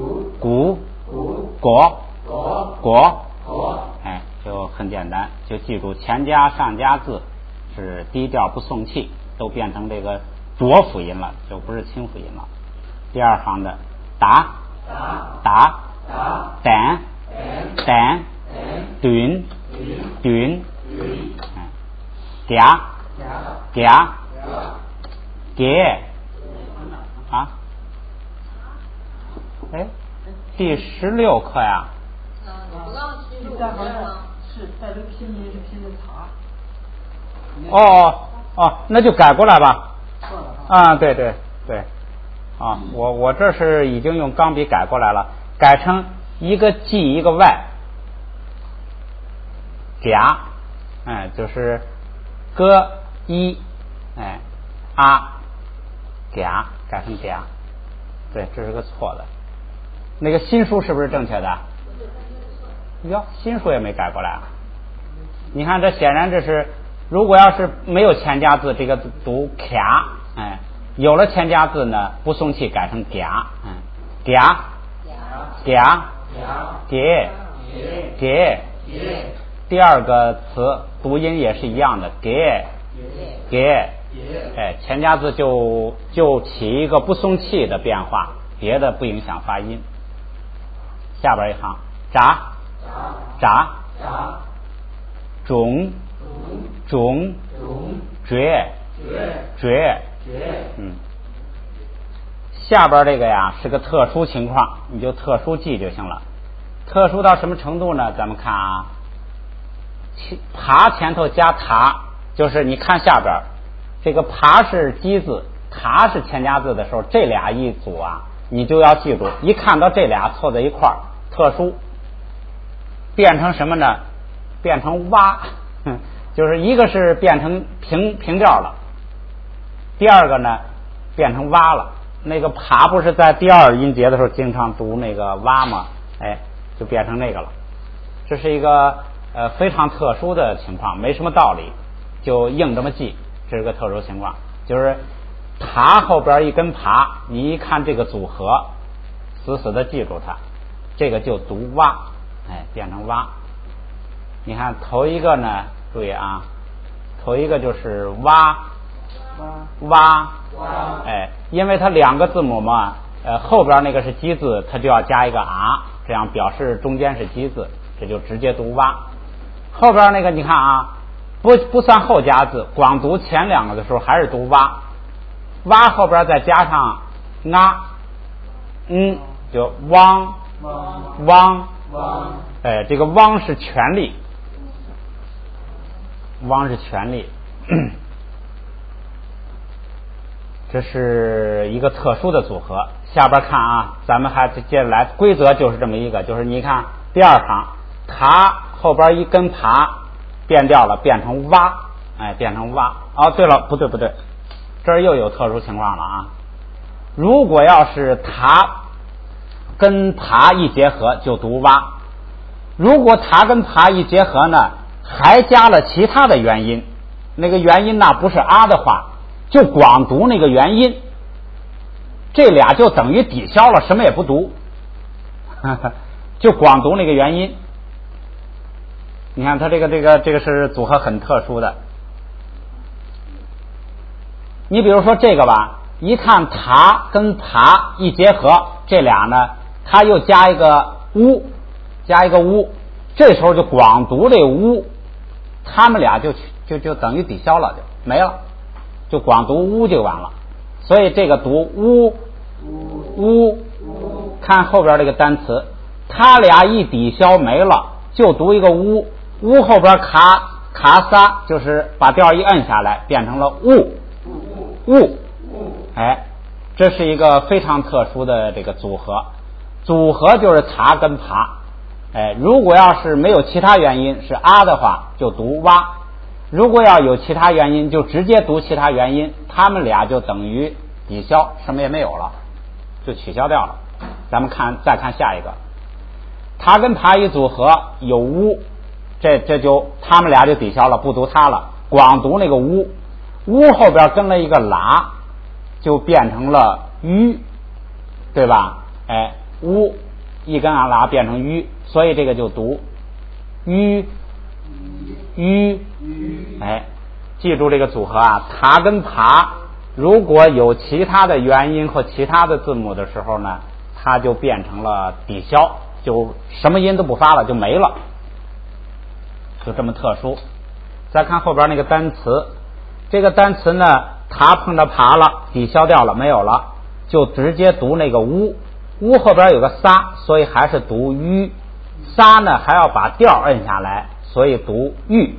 果，就很简单，就记住前加上加字是低调不送气，都变成这个浊辅音了，就不是清辅音了。第二行的打，胆，吨，嗲，给啊，第16课呀。 第3行是带着拼音是拼的茶。 那就改过来吧。对。我这是已经用钢笔改过来了，改成一个 G 一个 Y， 嗲，就是歌一，嗲改成嗲，对，这是个错的。那个新书是不是正确的？新书也没改过来啊。你看，这显然这是，如果要是没有前加字，这个读卡，有了前加字呢，不送气改成嗲，给，第二个词读音也是一样的，给，前加字就起一个不送气的变化，别的不影响发音。下边一行，炸，种，绝，下边这个呀是个特殊情况，你就特殊记就行了。特殊到什么程度呢？咱们看啊，爬前头加塔，就是你看下边这个爬是基字，塔是前加字的时候，这俩一组啊，你就要记住，一看到这俩凑在一块儿，特殊变成什么呢？变成蛙，就是一个是变成平调了，第二个呢变成蛙了。那个爬不是在第2音节的时候经常读那个蛙吗？ 就变成那个了。这是一个非常特殊的情况，没什么道理，就硬这么记。这是个特殊情况，就是爬后边一根爬，你一看这个组合，死死的记住它，这个就读蛙，变成蛙。你看头一个呢，注意啊，头一个就是蛙，因为它两个字母嘛，后边那个是鸡字，它就要加一个啊，这样表示中间是鸡字，这就直接读蛙。后边那个你看啊，不算后加字，光读前两个的时候还是读蛙，蛙后边再加上啊，就汪，这个汪是权力，汪是权力。这是一个特殊的组合。下边看啊，咱们还接着来，规则就是这么一个，就是你看第二行，爬后边一根爬变掉了，变成蛙，变成蛙。对了，不对，这儿又有特殊情况了啊。如果要是爬跟爬一结合，就读蛙。如果爬跟爬一结合呢，还加了其他的元音，那个元音呢不是啊的话，就光读那个元音，这俩就等于抵消了，什么也不读，就光读那个元音。你看它这个是组合很特殊的。你比如说这个吧，一看爬跟爬一结合，这俩呢它又加一个乌，这时候就光读这乌，他们俩就等于抵消了，就没了，就光读乌就完了。所以这个读乌，看后边这个单词，他俩一抵消没了，就读一个乌后边卡撒，就是把调一摁下来，变成了雾。这是一个非常特殊的这个组合就是爬跟爬。如果要是没有其他原因是啊的话，就读蛙。如果要有其他原因，就直接读其他原因，他们俩就等于抵消，什么也没有了，就取消掉了。咱们再看下一个，它跟爬一组合有乌，这就他们俩就抵消了，不读它了，光读那个乌后边跟了一个喇，就变成了鱼，对吧？乌一根喇变成鱼，所以这个就读鱼。记住这个组合啊，它跟爬如果有其他的元音或其他的字母的时候呢，它就变成了抵消，就什么音都不发了，就没了，就这么特殊。再看后边那个单词，这个单词呢，它碰着爬了，抵消掉了，没有了，就直接读那个乌后边有个撒，所以还是读鱼，撒呢还要把调摁下来，所以读玉，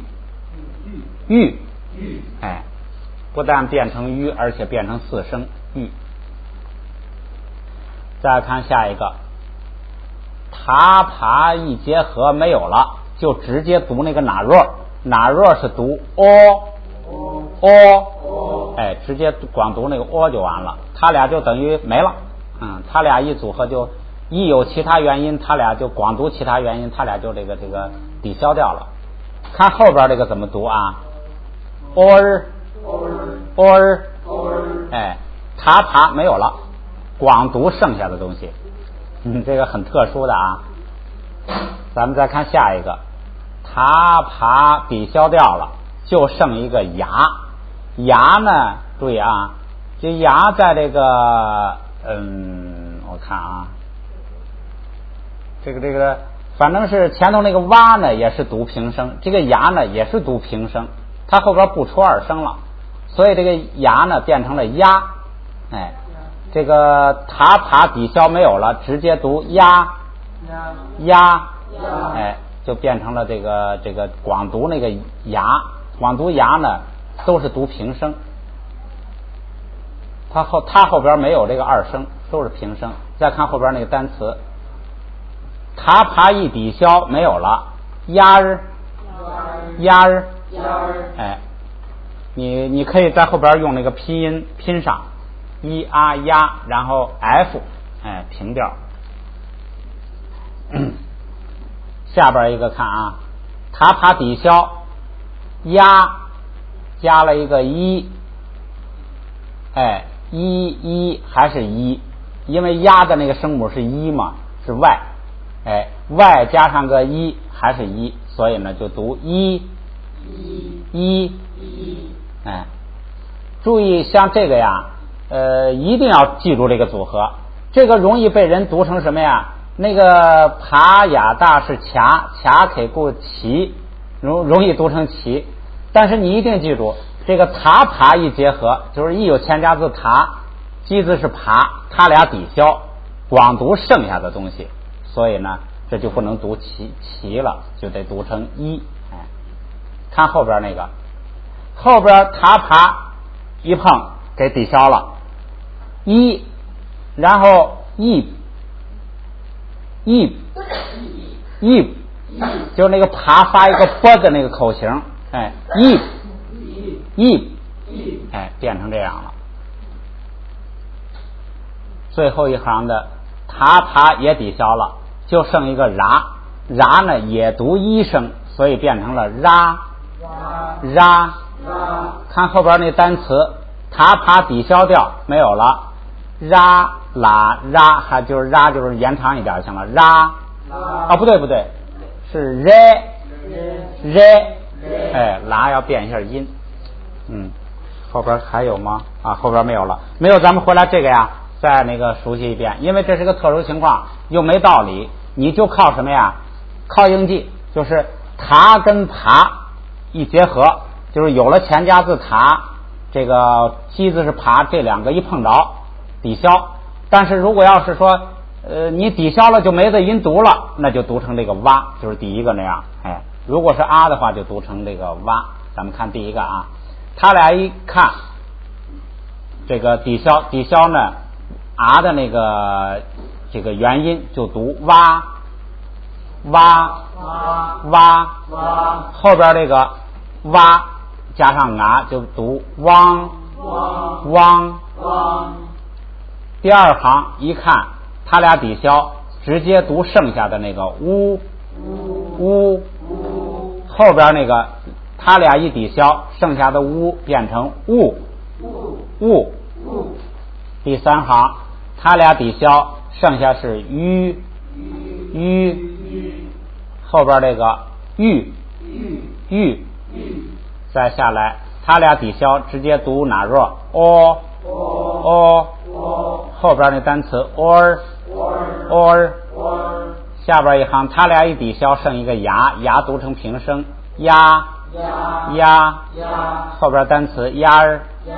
不但变成鱼，而且变成四声玉。再看下一个，它爬一结合没有了，就直接读那个哪若是读直接光读那个就完了，它俩就等于没了。它俩一组合就一有其他原因，它俩就光读其他原因，它俩就这个抵消掉了。看后边这个怎么读啊它爬没有了，光读剩下的东西。这个很特殊的啊。咱们再看下一个，它爬抵消掉了，就剩一个牙呢，注意啊，这牙在这个我看啊，这个反正是前头那个蛙呢也是读平声，这个牙呢也是读平声，它后边不出二声了，所以这个牙呢变成了鸭。这个它爬抵消没有了，直接读鸭，就变成了这个光读那个牙，光读牙呢都是读平声，它后边没有这个二声，都是平声。再看后边那个单词，它爬一抵消没有了，鸭儿，你可以在后边用那个拼音拼上鸭，然后 F，平调。 下边一个看啊，他爬抵消压加了一个一，哎，一还是一，因为压的那个声母是一嘛，是 y， 哎 y 加上个一还是一，所以呢就读一，哎，注意像这个呀，一定要记住这个组合，这个容易被人读成什么呀？那个爬雅大是卡给过齐，容易读成齐，但是你一定记住，这个塔爬一结合，就是一有前加字塔，基字是爬，它俩抵消，光读剩下的东西，所以呢，这就不能读齐了，就得读成一。哎，看后边那个，后边塔爬一碰给抵消了，一，然后一，就那个爬发一个啵的那个口型，哎，哎，变成这样了。最后一行的塔爬也抵消了，就剩一个ra呢也读一声，所以变成了ra。看后边那单词，塔爬抵消掉没有了，ra啦ra，还就是ra就是延长一点行了，ra啊不对，是 re， 哎，啦要变一下音，后边还有吗？啊，后边没有了，没有，咱们回来这个呀，再那个熟悉一遍，因为这是个特殊情况，又没道理，你就靠什么呀？靠应记，就是塔跟爬一结合，就是有了前加字塔，这个基字是爬，这两个一碰着抵消。但是如果要是说你抵消了就没得音读了，那就读成这个哇，就是第一个那样。哎，如果是啊的话就读成这个哇。咱们看第一个啊，他俩一看这个抵消呢啊的那个这个元音就读哇，后边这个哇加上啊就读汪。第二行一看他俩抵消，直接读剩下的那个呜，后边那个他俩一抵消，剩下的呜变成雾。第三行他俩抵消，剩下是吁，后边这个玉，再下来他俩抵消，直接读哪弱哦，后边那单词 or， 下边一行他俩一抵消，剩一个牙读成平声鸭，后边单词鸭儿，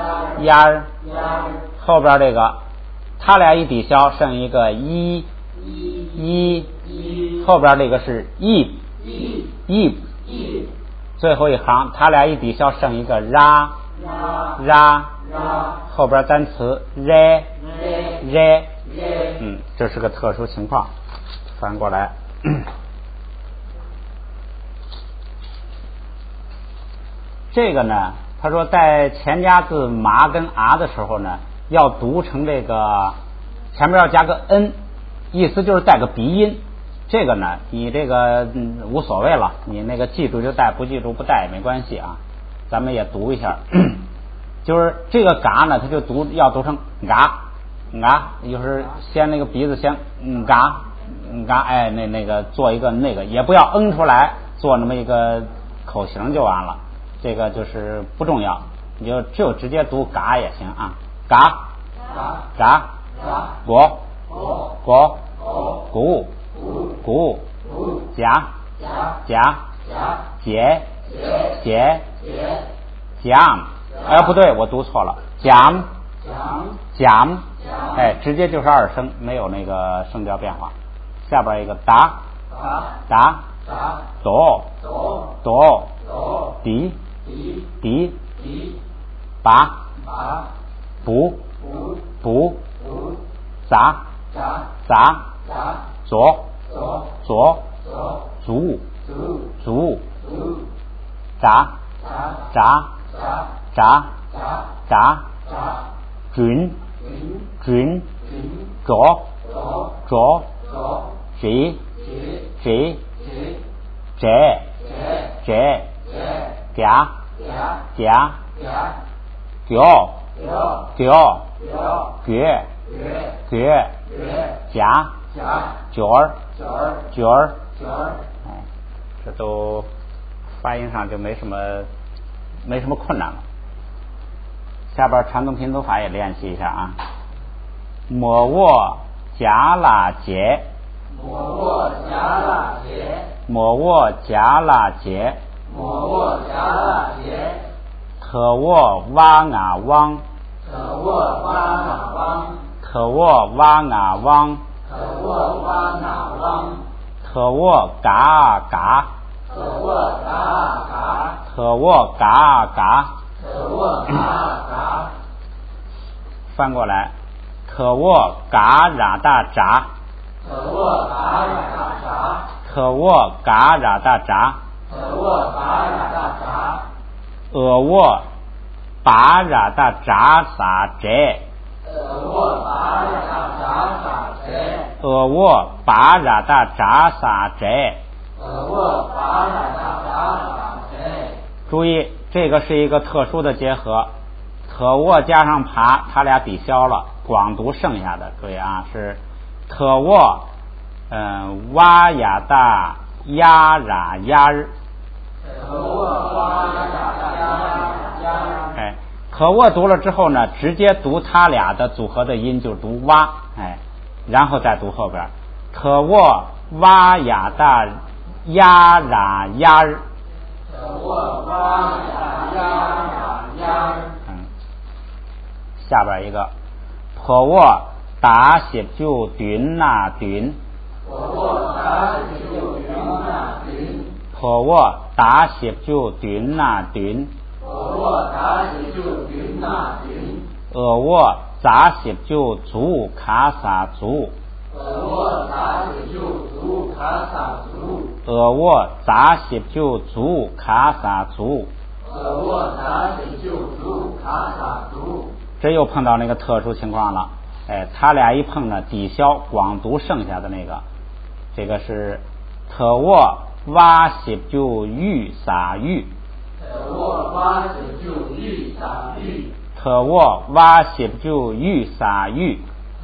后边这个他俩一抵消，剩一个一，后边这个是一，最后一行他俩一抵消，剩一个ra，后边单词 re， 这是个特殊情况。翻过来，这个呢，他说在前加字麻跟啊的时候呢，要读成这个前面要加个 n， 意思就是带个鼻音。这个呢，你这个无所谓了，你那个记住就带，不记住不带也没关系啊。咱们也读一下，就是这个嘎呢，它就要读成嘎，就是先那个鼻子先嘎，哎，那个做一个那个，也不要出来，做那么一个口型就完了。这个就是不重要，你就直接读嘎也行啊，嘎，果，鼓，夹，解，讲，哎不对，我读错了，讲，哎，直接就是二声，没有那个声调变化。下边一个打，哆，滴，拔，补，砸，左，足，扎，准，着， 这甲角甲角儿这都发音上就没什么困难了。下边传动拼读法也练习一下啊。莫卧夹拉结特卧哇啊汪特卧嘎嘎翻过来特卧嘎ra大闸卧把ra大闸撒这注意这个是一个特殊的结合，特卧加上爬，它俩抵消了，光读剩下的。注意啊，是特卧哇呀大呀ra呀日。特卧读了之后呢，直接读它俩的组合的音，就读哇，然后再读后边特卧哇呀大呀ra呀日。下边一个破卧打写就蹲呐蹲，破卧打写就蹲呐蹲，卧咋写就足卡萨足，卧咋写就足卡萨足，这又碰到那个特殊情况了，他俩一碰呢，抵消光读剩下的那个，这个是特卧哇写就玉撒玉，特卧哇写就玉撒玉，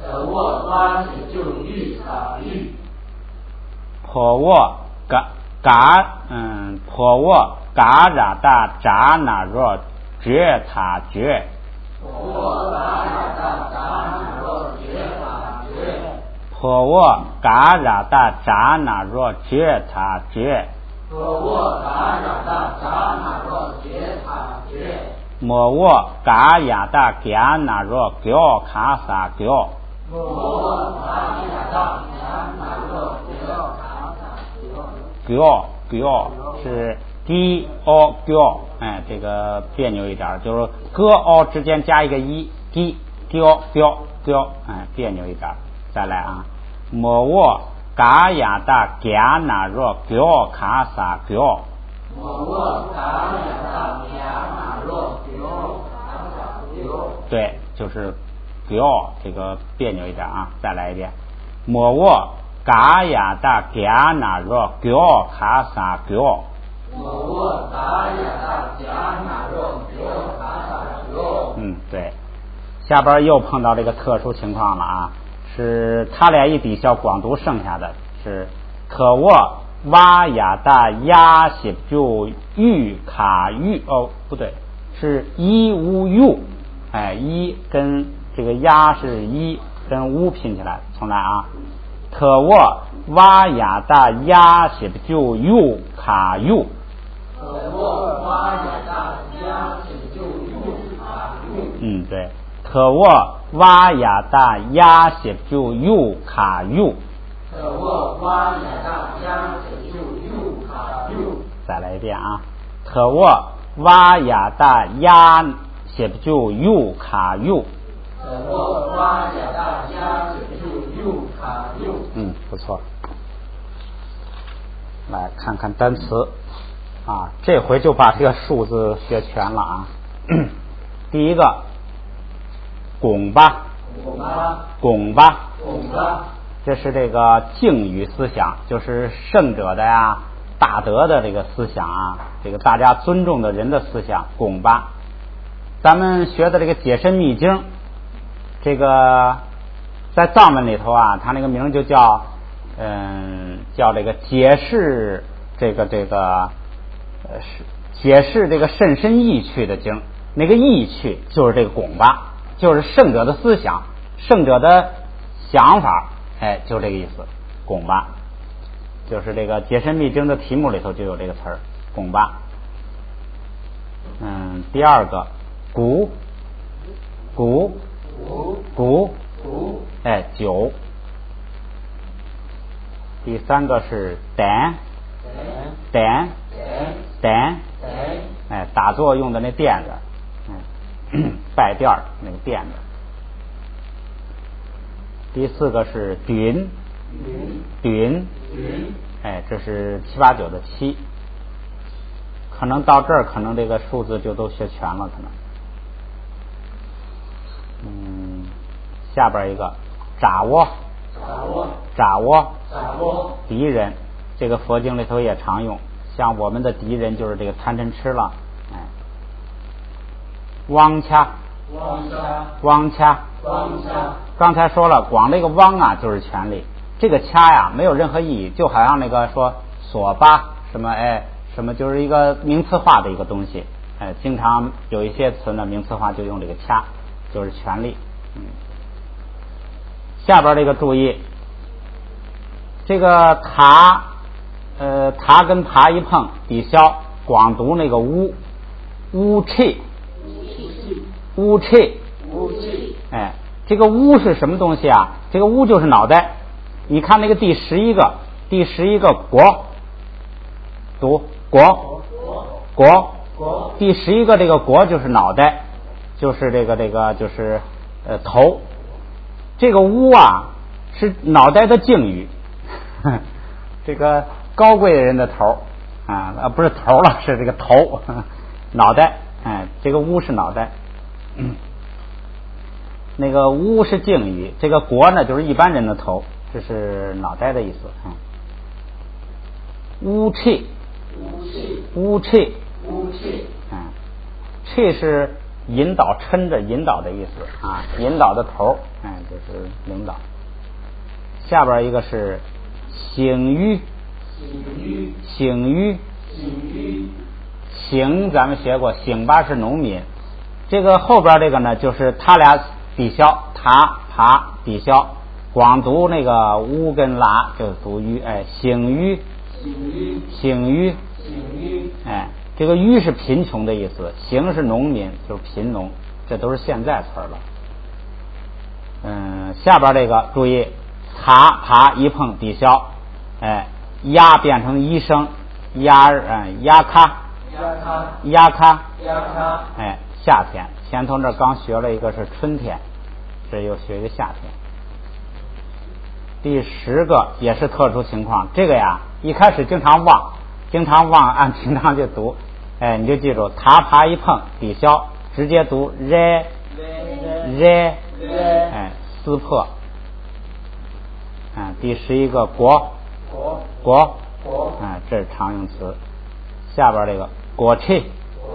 破卧破卧嘎ra大闸那若觉他觉，破卧嘎ra大闸那若觉他觉，莫卧嘎呀大嘎那若脚卡萨脚，脚是d o 脚，这个别扭一点，就是g o 之间加一个一 d o 脚，别扭一点。再来啊，莫卧嘎呀大嘎那若脚卡萨脚，对，就是脚这个别扭一点啊。再来一遍，莫卧嘎呀大嘎那若脚卡萨脚，对。下边又碰到这个特殊情况了啊，是他俩一抵消，光读剩下的是特卧哇呀大呀写就玉卡玉，不对，是一乌 u， 一跟这个呀是一跟乌拼起来，重来啊，特卧哇呀大呀写就 u 卡 u， 对，特卧哇呀大呀写就 u 卡 u， 再来一遍啊，特卧哇呀大呀写就 u 卡 u， 不错。来看看单词啊，这回就把这个数字学全了啊。第一个拱吧，这是这个敬语思想，就是圣者的呀， 大德的这个思想啊，这个大家尊重的人的思想，拱巴。咱们学的这个解深密经，这个在藏文里头啊，它那个名就叫叫这个解释解释这个甚深意趣的经。那个意趣就是这个拱巴，就是圣者的思想，圣者的想法，就这个意思。拱巴就是这个解深密经的题目里头就有这个词儿，拱巴。第二个鼓，酒。第三个是胆，打坐用的那垫子，拜垫那个垫子。第四个是允，这是7、8、9的7，可能到这儿可能这个数字就都学全了，可能。下边一个掌握，敌人，这个佛经里头也常用，像我们的敌人就是这个贪嗔痴了。汪掐，刚才说了，光这个汪啊就是权力，这个掐呀没有任何意义，就好像那个说索巴什么什么，就是一个名词化的一个东西。经常有一些词呢名词化就用这个掐，就是权力。下边这个注意，这个塔跟塔一碰抵消，光读那个乌气，这个乌是什么东西啊？这个乌就是脑袋。你看那个第11个国，读国，第11个这个国就是脑袋，就是这个就是头。这个乌啊是脑袋的敬语，这个高贵的人的头啊，不是头了，是这个头，脑袋。这个乌是脑袋。那个乌是敬语，这个国呢就是一般人的头，这是脑袋的意思。乌气，气是引导，撑着引导的意思啊，引导的头，就是领导。下边一个是醒于，醒咱们学过，醒巴是农民。这个后边这个呢，就是他俩抵消，塔爬抵消，光读那个乌跟拉就读于，醒于，这个于是贫穷的意思，醒是农民，就是贫农，这都是现在词了。下边这个注意，塔爬一碰抵消，压变成一声，压咔，夏天。前头这刚学了一个是春天，这又学一个夏天。第10个也是特殊情况，这个呀一开始经常忘，按平常就读，你就记住，塔爬一碰抵消，直接读re，撕破。第11个国，这是常用词。下边这个国气，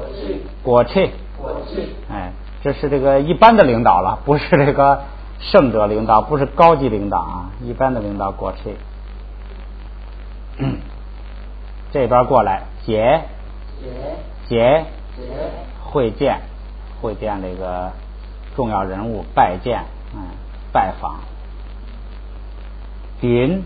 这是这个一般的领导了，不是这个圣者领导，不是高级领导啊，一般的领导国气。这边过来解，会见这个重要人物，拜见，拜访。顶，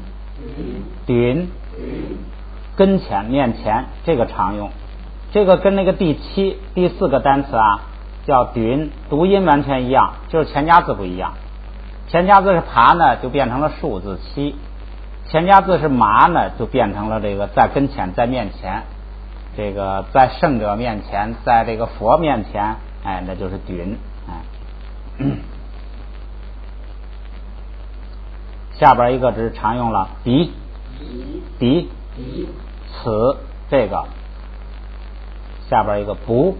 跟前面前，这个常用。这个跟那个第4个单词啊叫顶，读音完全一样，就是前加字不一样。前加字是爬呢就变成了数字7，前加字是麻呢就变成了这个在跟前，在面前，这个在圣者面前，在这个佛面前，那就是顶。下边一个只是常用了敌，此这个。下边一个不，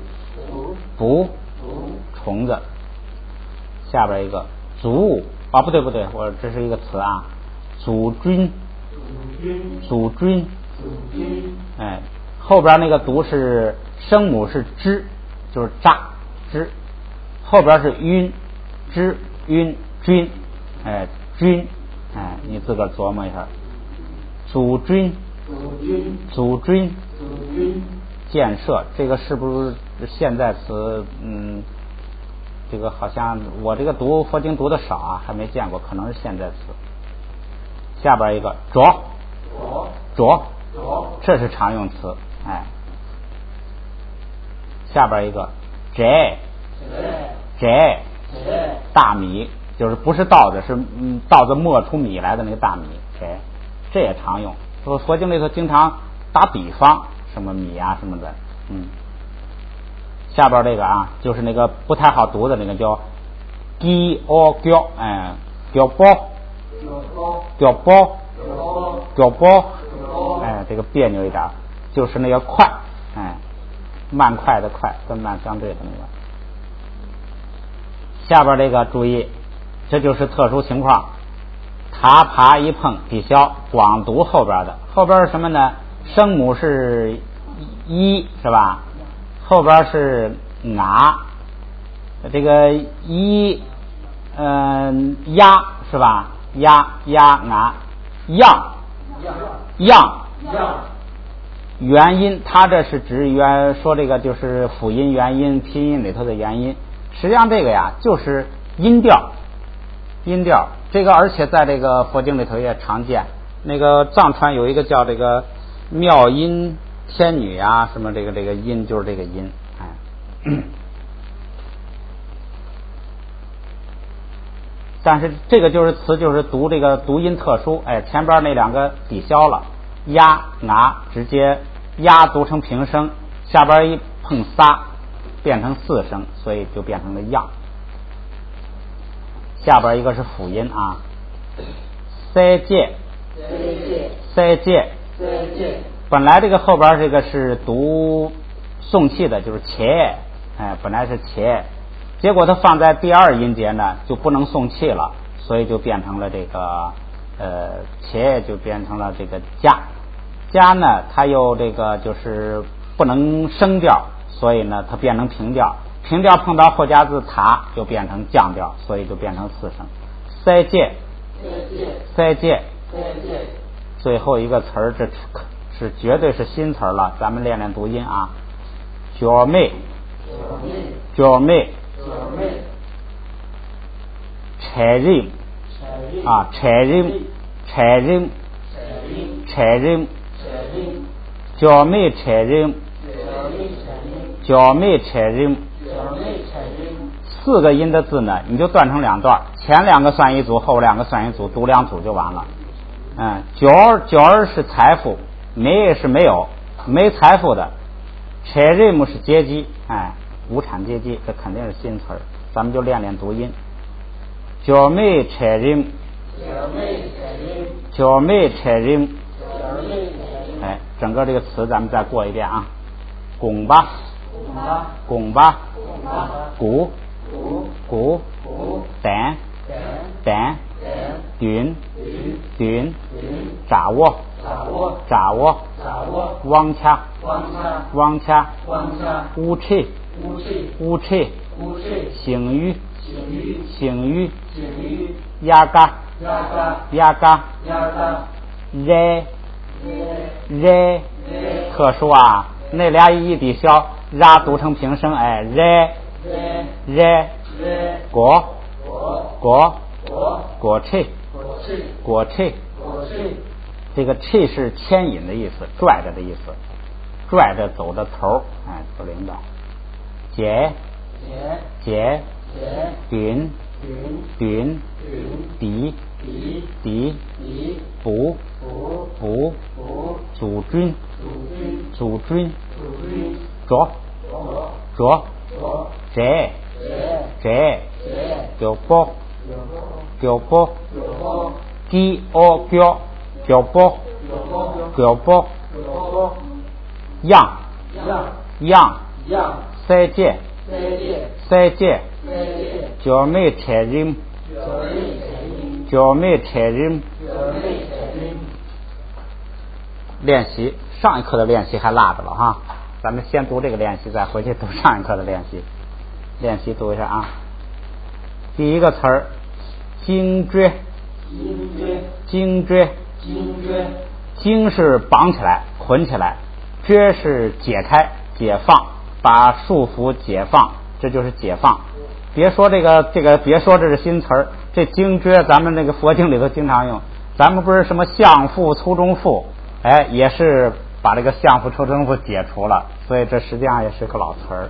虫子。下边一个足，不对，我这是一个词啊，祖君， 后边那个读是声母是之，就是扎之，后边是晕之晕君，君，你自个儿琢磨一下。祖君建设，这个是不是现在词？这个好像我这个读佛经读的少啊，还没见过，可能是现在词。下边一个着，这是常用词，下边一个摘，大米，就是不是稻子，是稻子磨出米来的那个大米，摘，这也常用。说佛经里头经常打比方，什么米啊什么的，下边这个啊，就是那个不太好读的那个叫鸡哦叫，叫包，这个别扭一点，就是那个快，慢快的快，跟慢相对的那个。下边这个注意，这就是特殊情况，塔爬一碰抵消，光读后边的，后边是什么呢？声母是一，是吧？后边是啊，这个一，呀，是吧？呀啊，样，元音，它这是指说这个就是辅音元音拼音里头的元音，实际上这个呀就是音调，这个而且在这个佛经里头也常见。那个藏传有一个叫这个妙音天女啊，什么这个音就是这个音，但是这个就是词，就是读这个读音特殊，前边那两个抵消了，呀啊直接呀读成平声，下边一碰仨变成四声，所以就变成了样。下边一个是辅音啊，塞戒，本来这个后边这个是读送气的，就是切，本来是切，结果它放在第二音节呢就不能送气了，所以就变成了这个切，就变成了这个加呢它又这个就是不能升调，所以呢它变成平调碰到后加字塔就变成降调，所以就变成四声。塞戒，最后一个词儿，这是绝对是新词儿了，咱们练练读音啊。脚妹，柴人啊，柴人，脚妹柴人，四个音的字呢，你就断成两段，前两个算一组，后两个算一组，读两组就完了。脚儿是财富，没是没有，没财富的。柴人是阶级，无产阶级，这肯定是新词儿，咱们就练练读音。脚妹柴人，整个这个词咱们再过一遍啊。拱吧，鼓，胆，dwi'n，掌握，汪掐，乌切，醒鱼，压嘎，热，特殊啊，那俩一抵消，ra读成平声，热，果切，这个切是牵引的意思，拽着的意思，拽着走的头，走领导。解，顶，底，补，祖君，着，摘，叫包，鸡哦叫包，样，塞戒，脚妹柴人， 练习，上一课的练习还落着了哈，咱们先读这个练习，再回去读上一课的练习。练习读一下啊。第一个词儿，颈椎，颈椎，颈是绑起来捆起来，椎是解开解放，把束缚解放，这就是解放。别说这个别说这是新词儿，这颈椎咱们那个佛经里头经常用，咱们不是什么相缚粗中缚，哎，也是把这个相缚粗中缚解除了，所以这实际上也是个老词儿。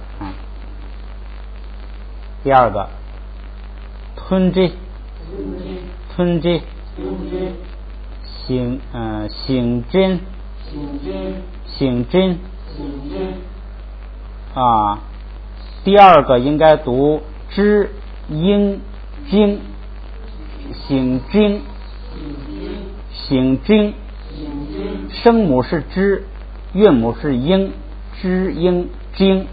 第二个，吞积，醒真啊。第二个应该读知应经，醒经，声母是知，韵母是应，知应经，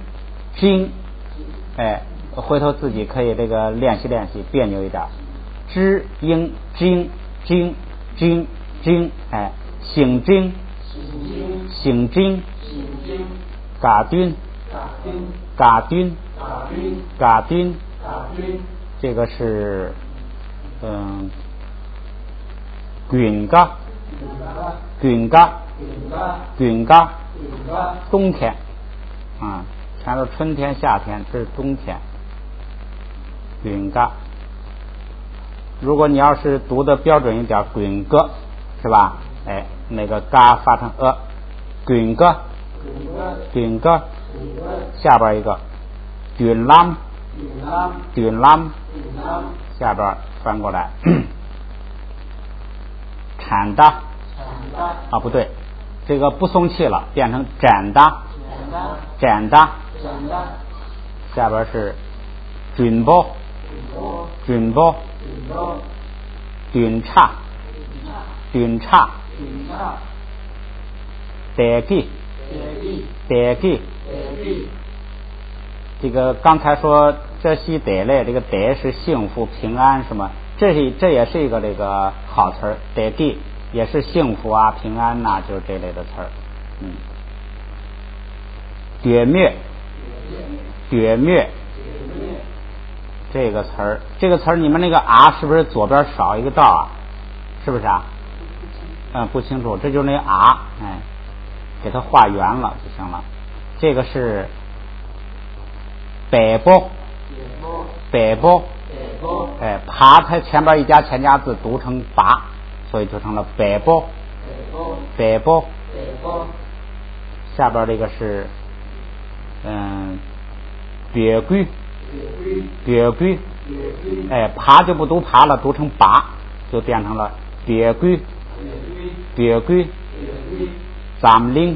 哎，回头自己可以这个练习练习，别扭一点，知应经，哎，醒经，嘎敦，这个是滚嘎，冬天啊，前头春天夏天，这是冬天。滚嘎，如果你要是读的标准一点，滚哥是吧？哎，那个嘎发成滚哥，下边一个滚啷，下边翻过来铲哒啊，不对，这个不松气了，变成展哒，下边是准包，顿差，得记，这个刚才说这些得嘞，这个得是幸福平安什么，这也是一个这个好词儿，得记也是幸福啊平安呐、就是这类的词儿。绝灭，这个词儿你们那个啊是不是左边少一个道啊？是不是啊？不清楚，这就是那个啊，哎，给它画圆了就行了。这个是北波，哎，爬它前边一加前加字读成拔，所以就成了北波。下边这个是别归，哎，爬就不读爬了，读成拔，就变成了别归。zam灵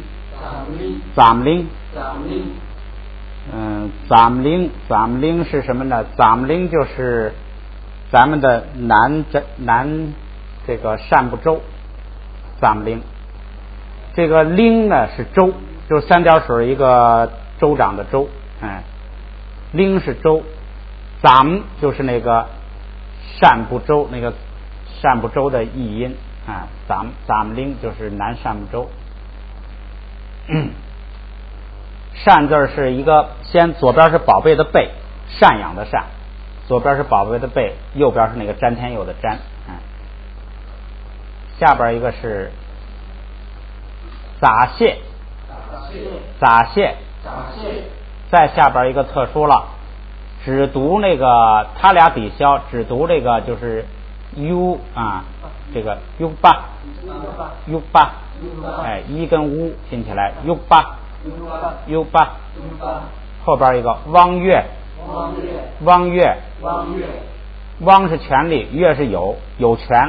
是什么呢？zamling就是咱们的南这个善不周，zamling。这个灵呢是州，就是三点水一个州长的州，灵是州，咱就是那个善不周，那个善不周的译音啊，咱灵就是南善不周。善字是一个，先左边是宝贝的贝，赡养的赡，左边是宝贝的贝，右边是那个詹天佑的詹，下边一个是杂谢，再下边一个特殊了，只读那个他俩抵消，只读这个就是 u 啊，这个 u 八，哎，一跟乌拼起来 u 八，后边一个汪月，汪是权利，月是有权，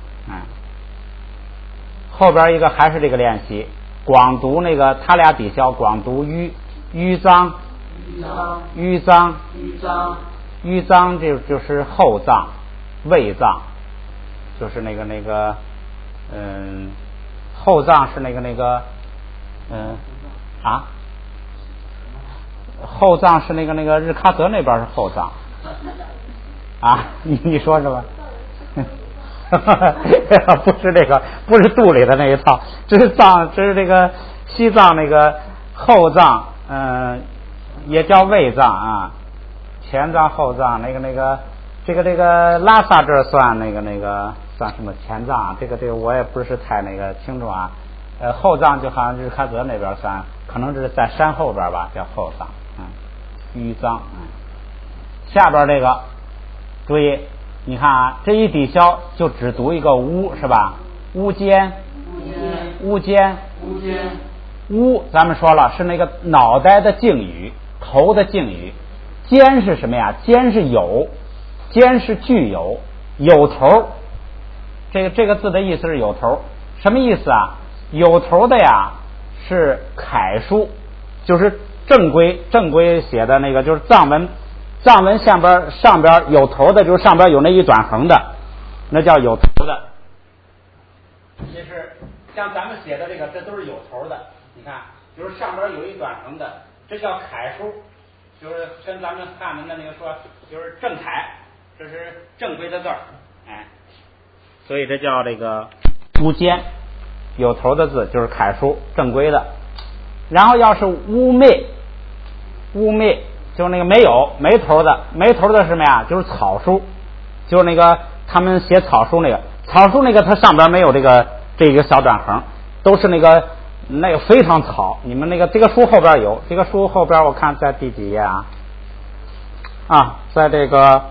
后边一个还是这个练习，广读那个他俩抵消，广读淤脏，这就是后脏、胃脏，就是那个后脏是那个后脏是那个日喀则那边是后脏啊，你说是吧？ 不是这个，不是肚里的那一套，这是这个西藏那个后藏，也叫胃脏啊，前脏后脏，这个拉萨这儿算那个算什么前藏啊？这个我也不是太那个清楚啊。后藏就好像日喀则那边算，可能是在山后边吧，叫后藏，淤脏。下边这个注意，你看啊，这一抵消就只读一个乌是吧？乌肩，乌咱们说了是那个脑袋的敬语，头的敬语。肩是什么呀？肩是有，肩是具有，有头。这个字的意思是有头，什么意思啊？有头的呀是楷书，就是正规写的那个，就是藏文上边有头的，就是上边有那一短横的，那叫有头的。这是像咱们写的这个，这都是有头的。你看，就是上边有一短横的，这叫楷书，就是跟咱们汉文的那个说，就是正楷，这是正规的字儿，所以这叫这个乌肩，有头的字就是楷书，正规的。然后要是乌昧就是那个没头的是什么呀？就是草书，就是那个他们写草书那个它上边没有这个小短横，都是那个非常草。你们这个书后边有，这个书后边我看在第几页啊？在这个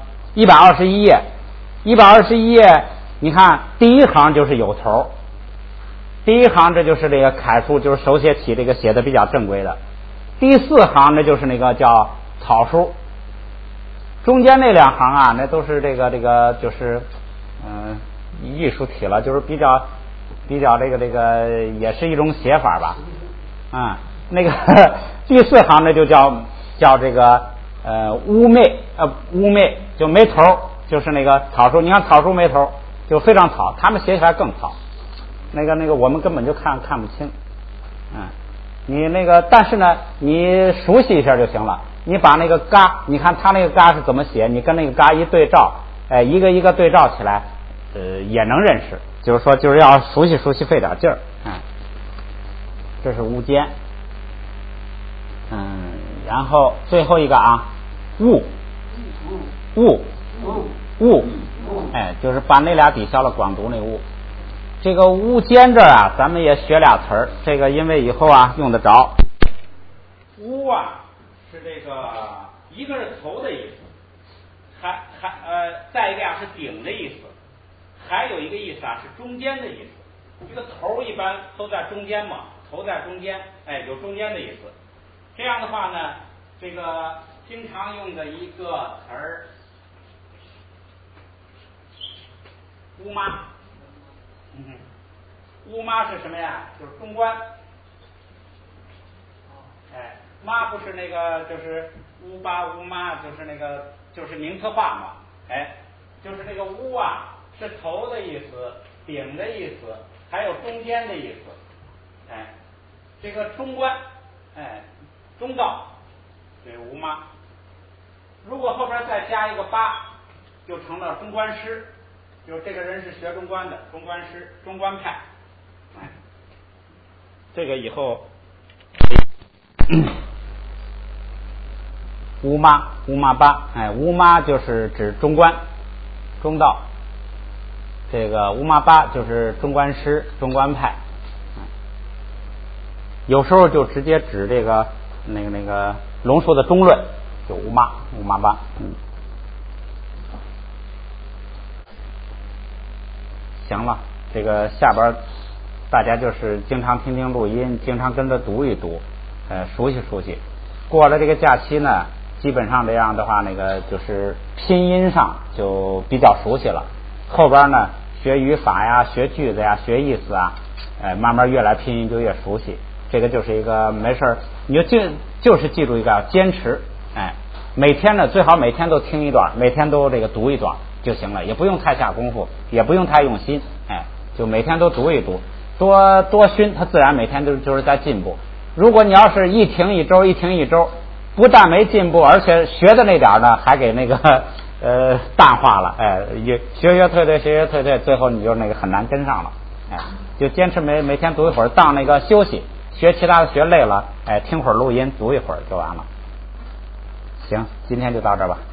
121页，你看第一行就是有头，第一行这就是这个楷书，就是手写体，这个写的比较正规的。第4行那就是那个叫草书，中间那2行啊，那都是这个就是艺术体了，就是比较这个也是一种写法吧。那个第4行那就叫这个乌昧就没头，就是那个草书。你看草书没头就非常草，他们写起来更草。那个我们根本就看不清。你但是呢，你熟悉一下就行了。你把那个嘎，你看他那个嘎是怎么写，你跟那个嘎一对照，一个一个对照起来，也能认识。就是说，就是要熟悉，费点劲儿。这是乌肩。然后最后一个啊，雾，就是把那俩抵消了，光读那雾。这个乌肩这儿啊，咱们也学俩词儿，这个因为以后啊用得着。乌是这个一个是头的意思，再一个是顶的意思，还有一个意思是中间的意思。这个头一般都在中间嘛，头在中间，有中间的意思。这样的话呢，这个经常用的一个词儿，乌妈。乌妈是什么呀？就是中观。妈不是那个就是乌巴乌妈，就是那个就是名词化嘛。就是那个乌是头的意思，顶的意思，还有中间的意思。这个中观，中道，对乌妈。如果后边再加一个巴，就成了中观师。就是这个人是学中观的，中观师，中观派。这个以后乌妈巴，乌妈就是指中观中道，这个乌妈巴就是中观师中观派。有时候就直接指这个那个龙树的中论，就乌妈巴。行了，这个下边大家就是经常听听录音，经常跟着读一读，熟悉。过了这个假期呢，基本上这样的话，那个就是拼音上就比较熟悉了。后边呢，学语法呀，学句子呀，学意思啊，慢慢越来拼音就越熟悉。这个就是一个没事儿，你就是记住一个要坚持，每天呢最好每天都听一段，每天都这个读一段就行了，也不用太下功夫，也不用太用心，就每天都读一读，多熏，它自然每天就是在进步。如果你要是一停一周，不但没进步，而且学的那点呢还给那个淡化了，学退，最后你就那个很难跟上了，就坚持每天读一会儿，当那个休息，学其他的学累了，听会儿录音，读一会儿就完了。行，今天就到这儿吧。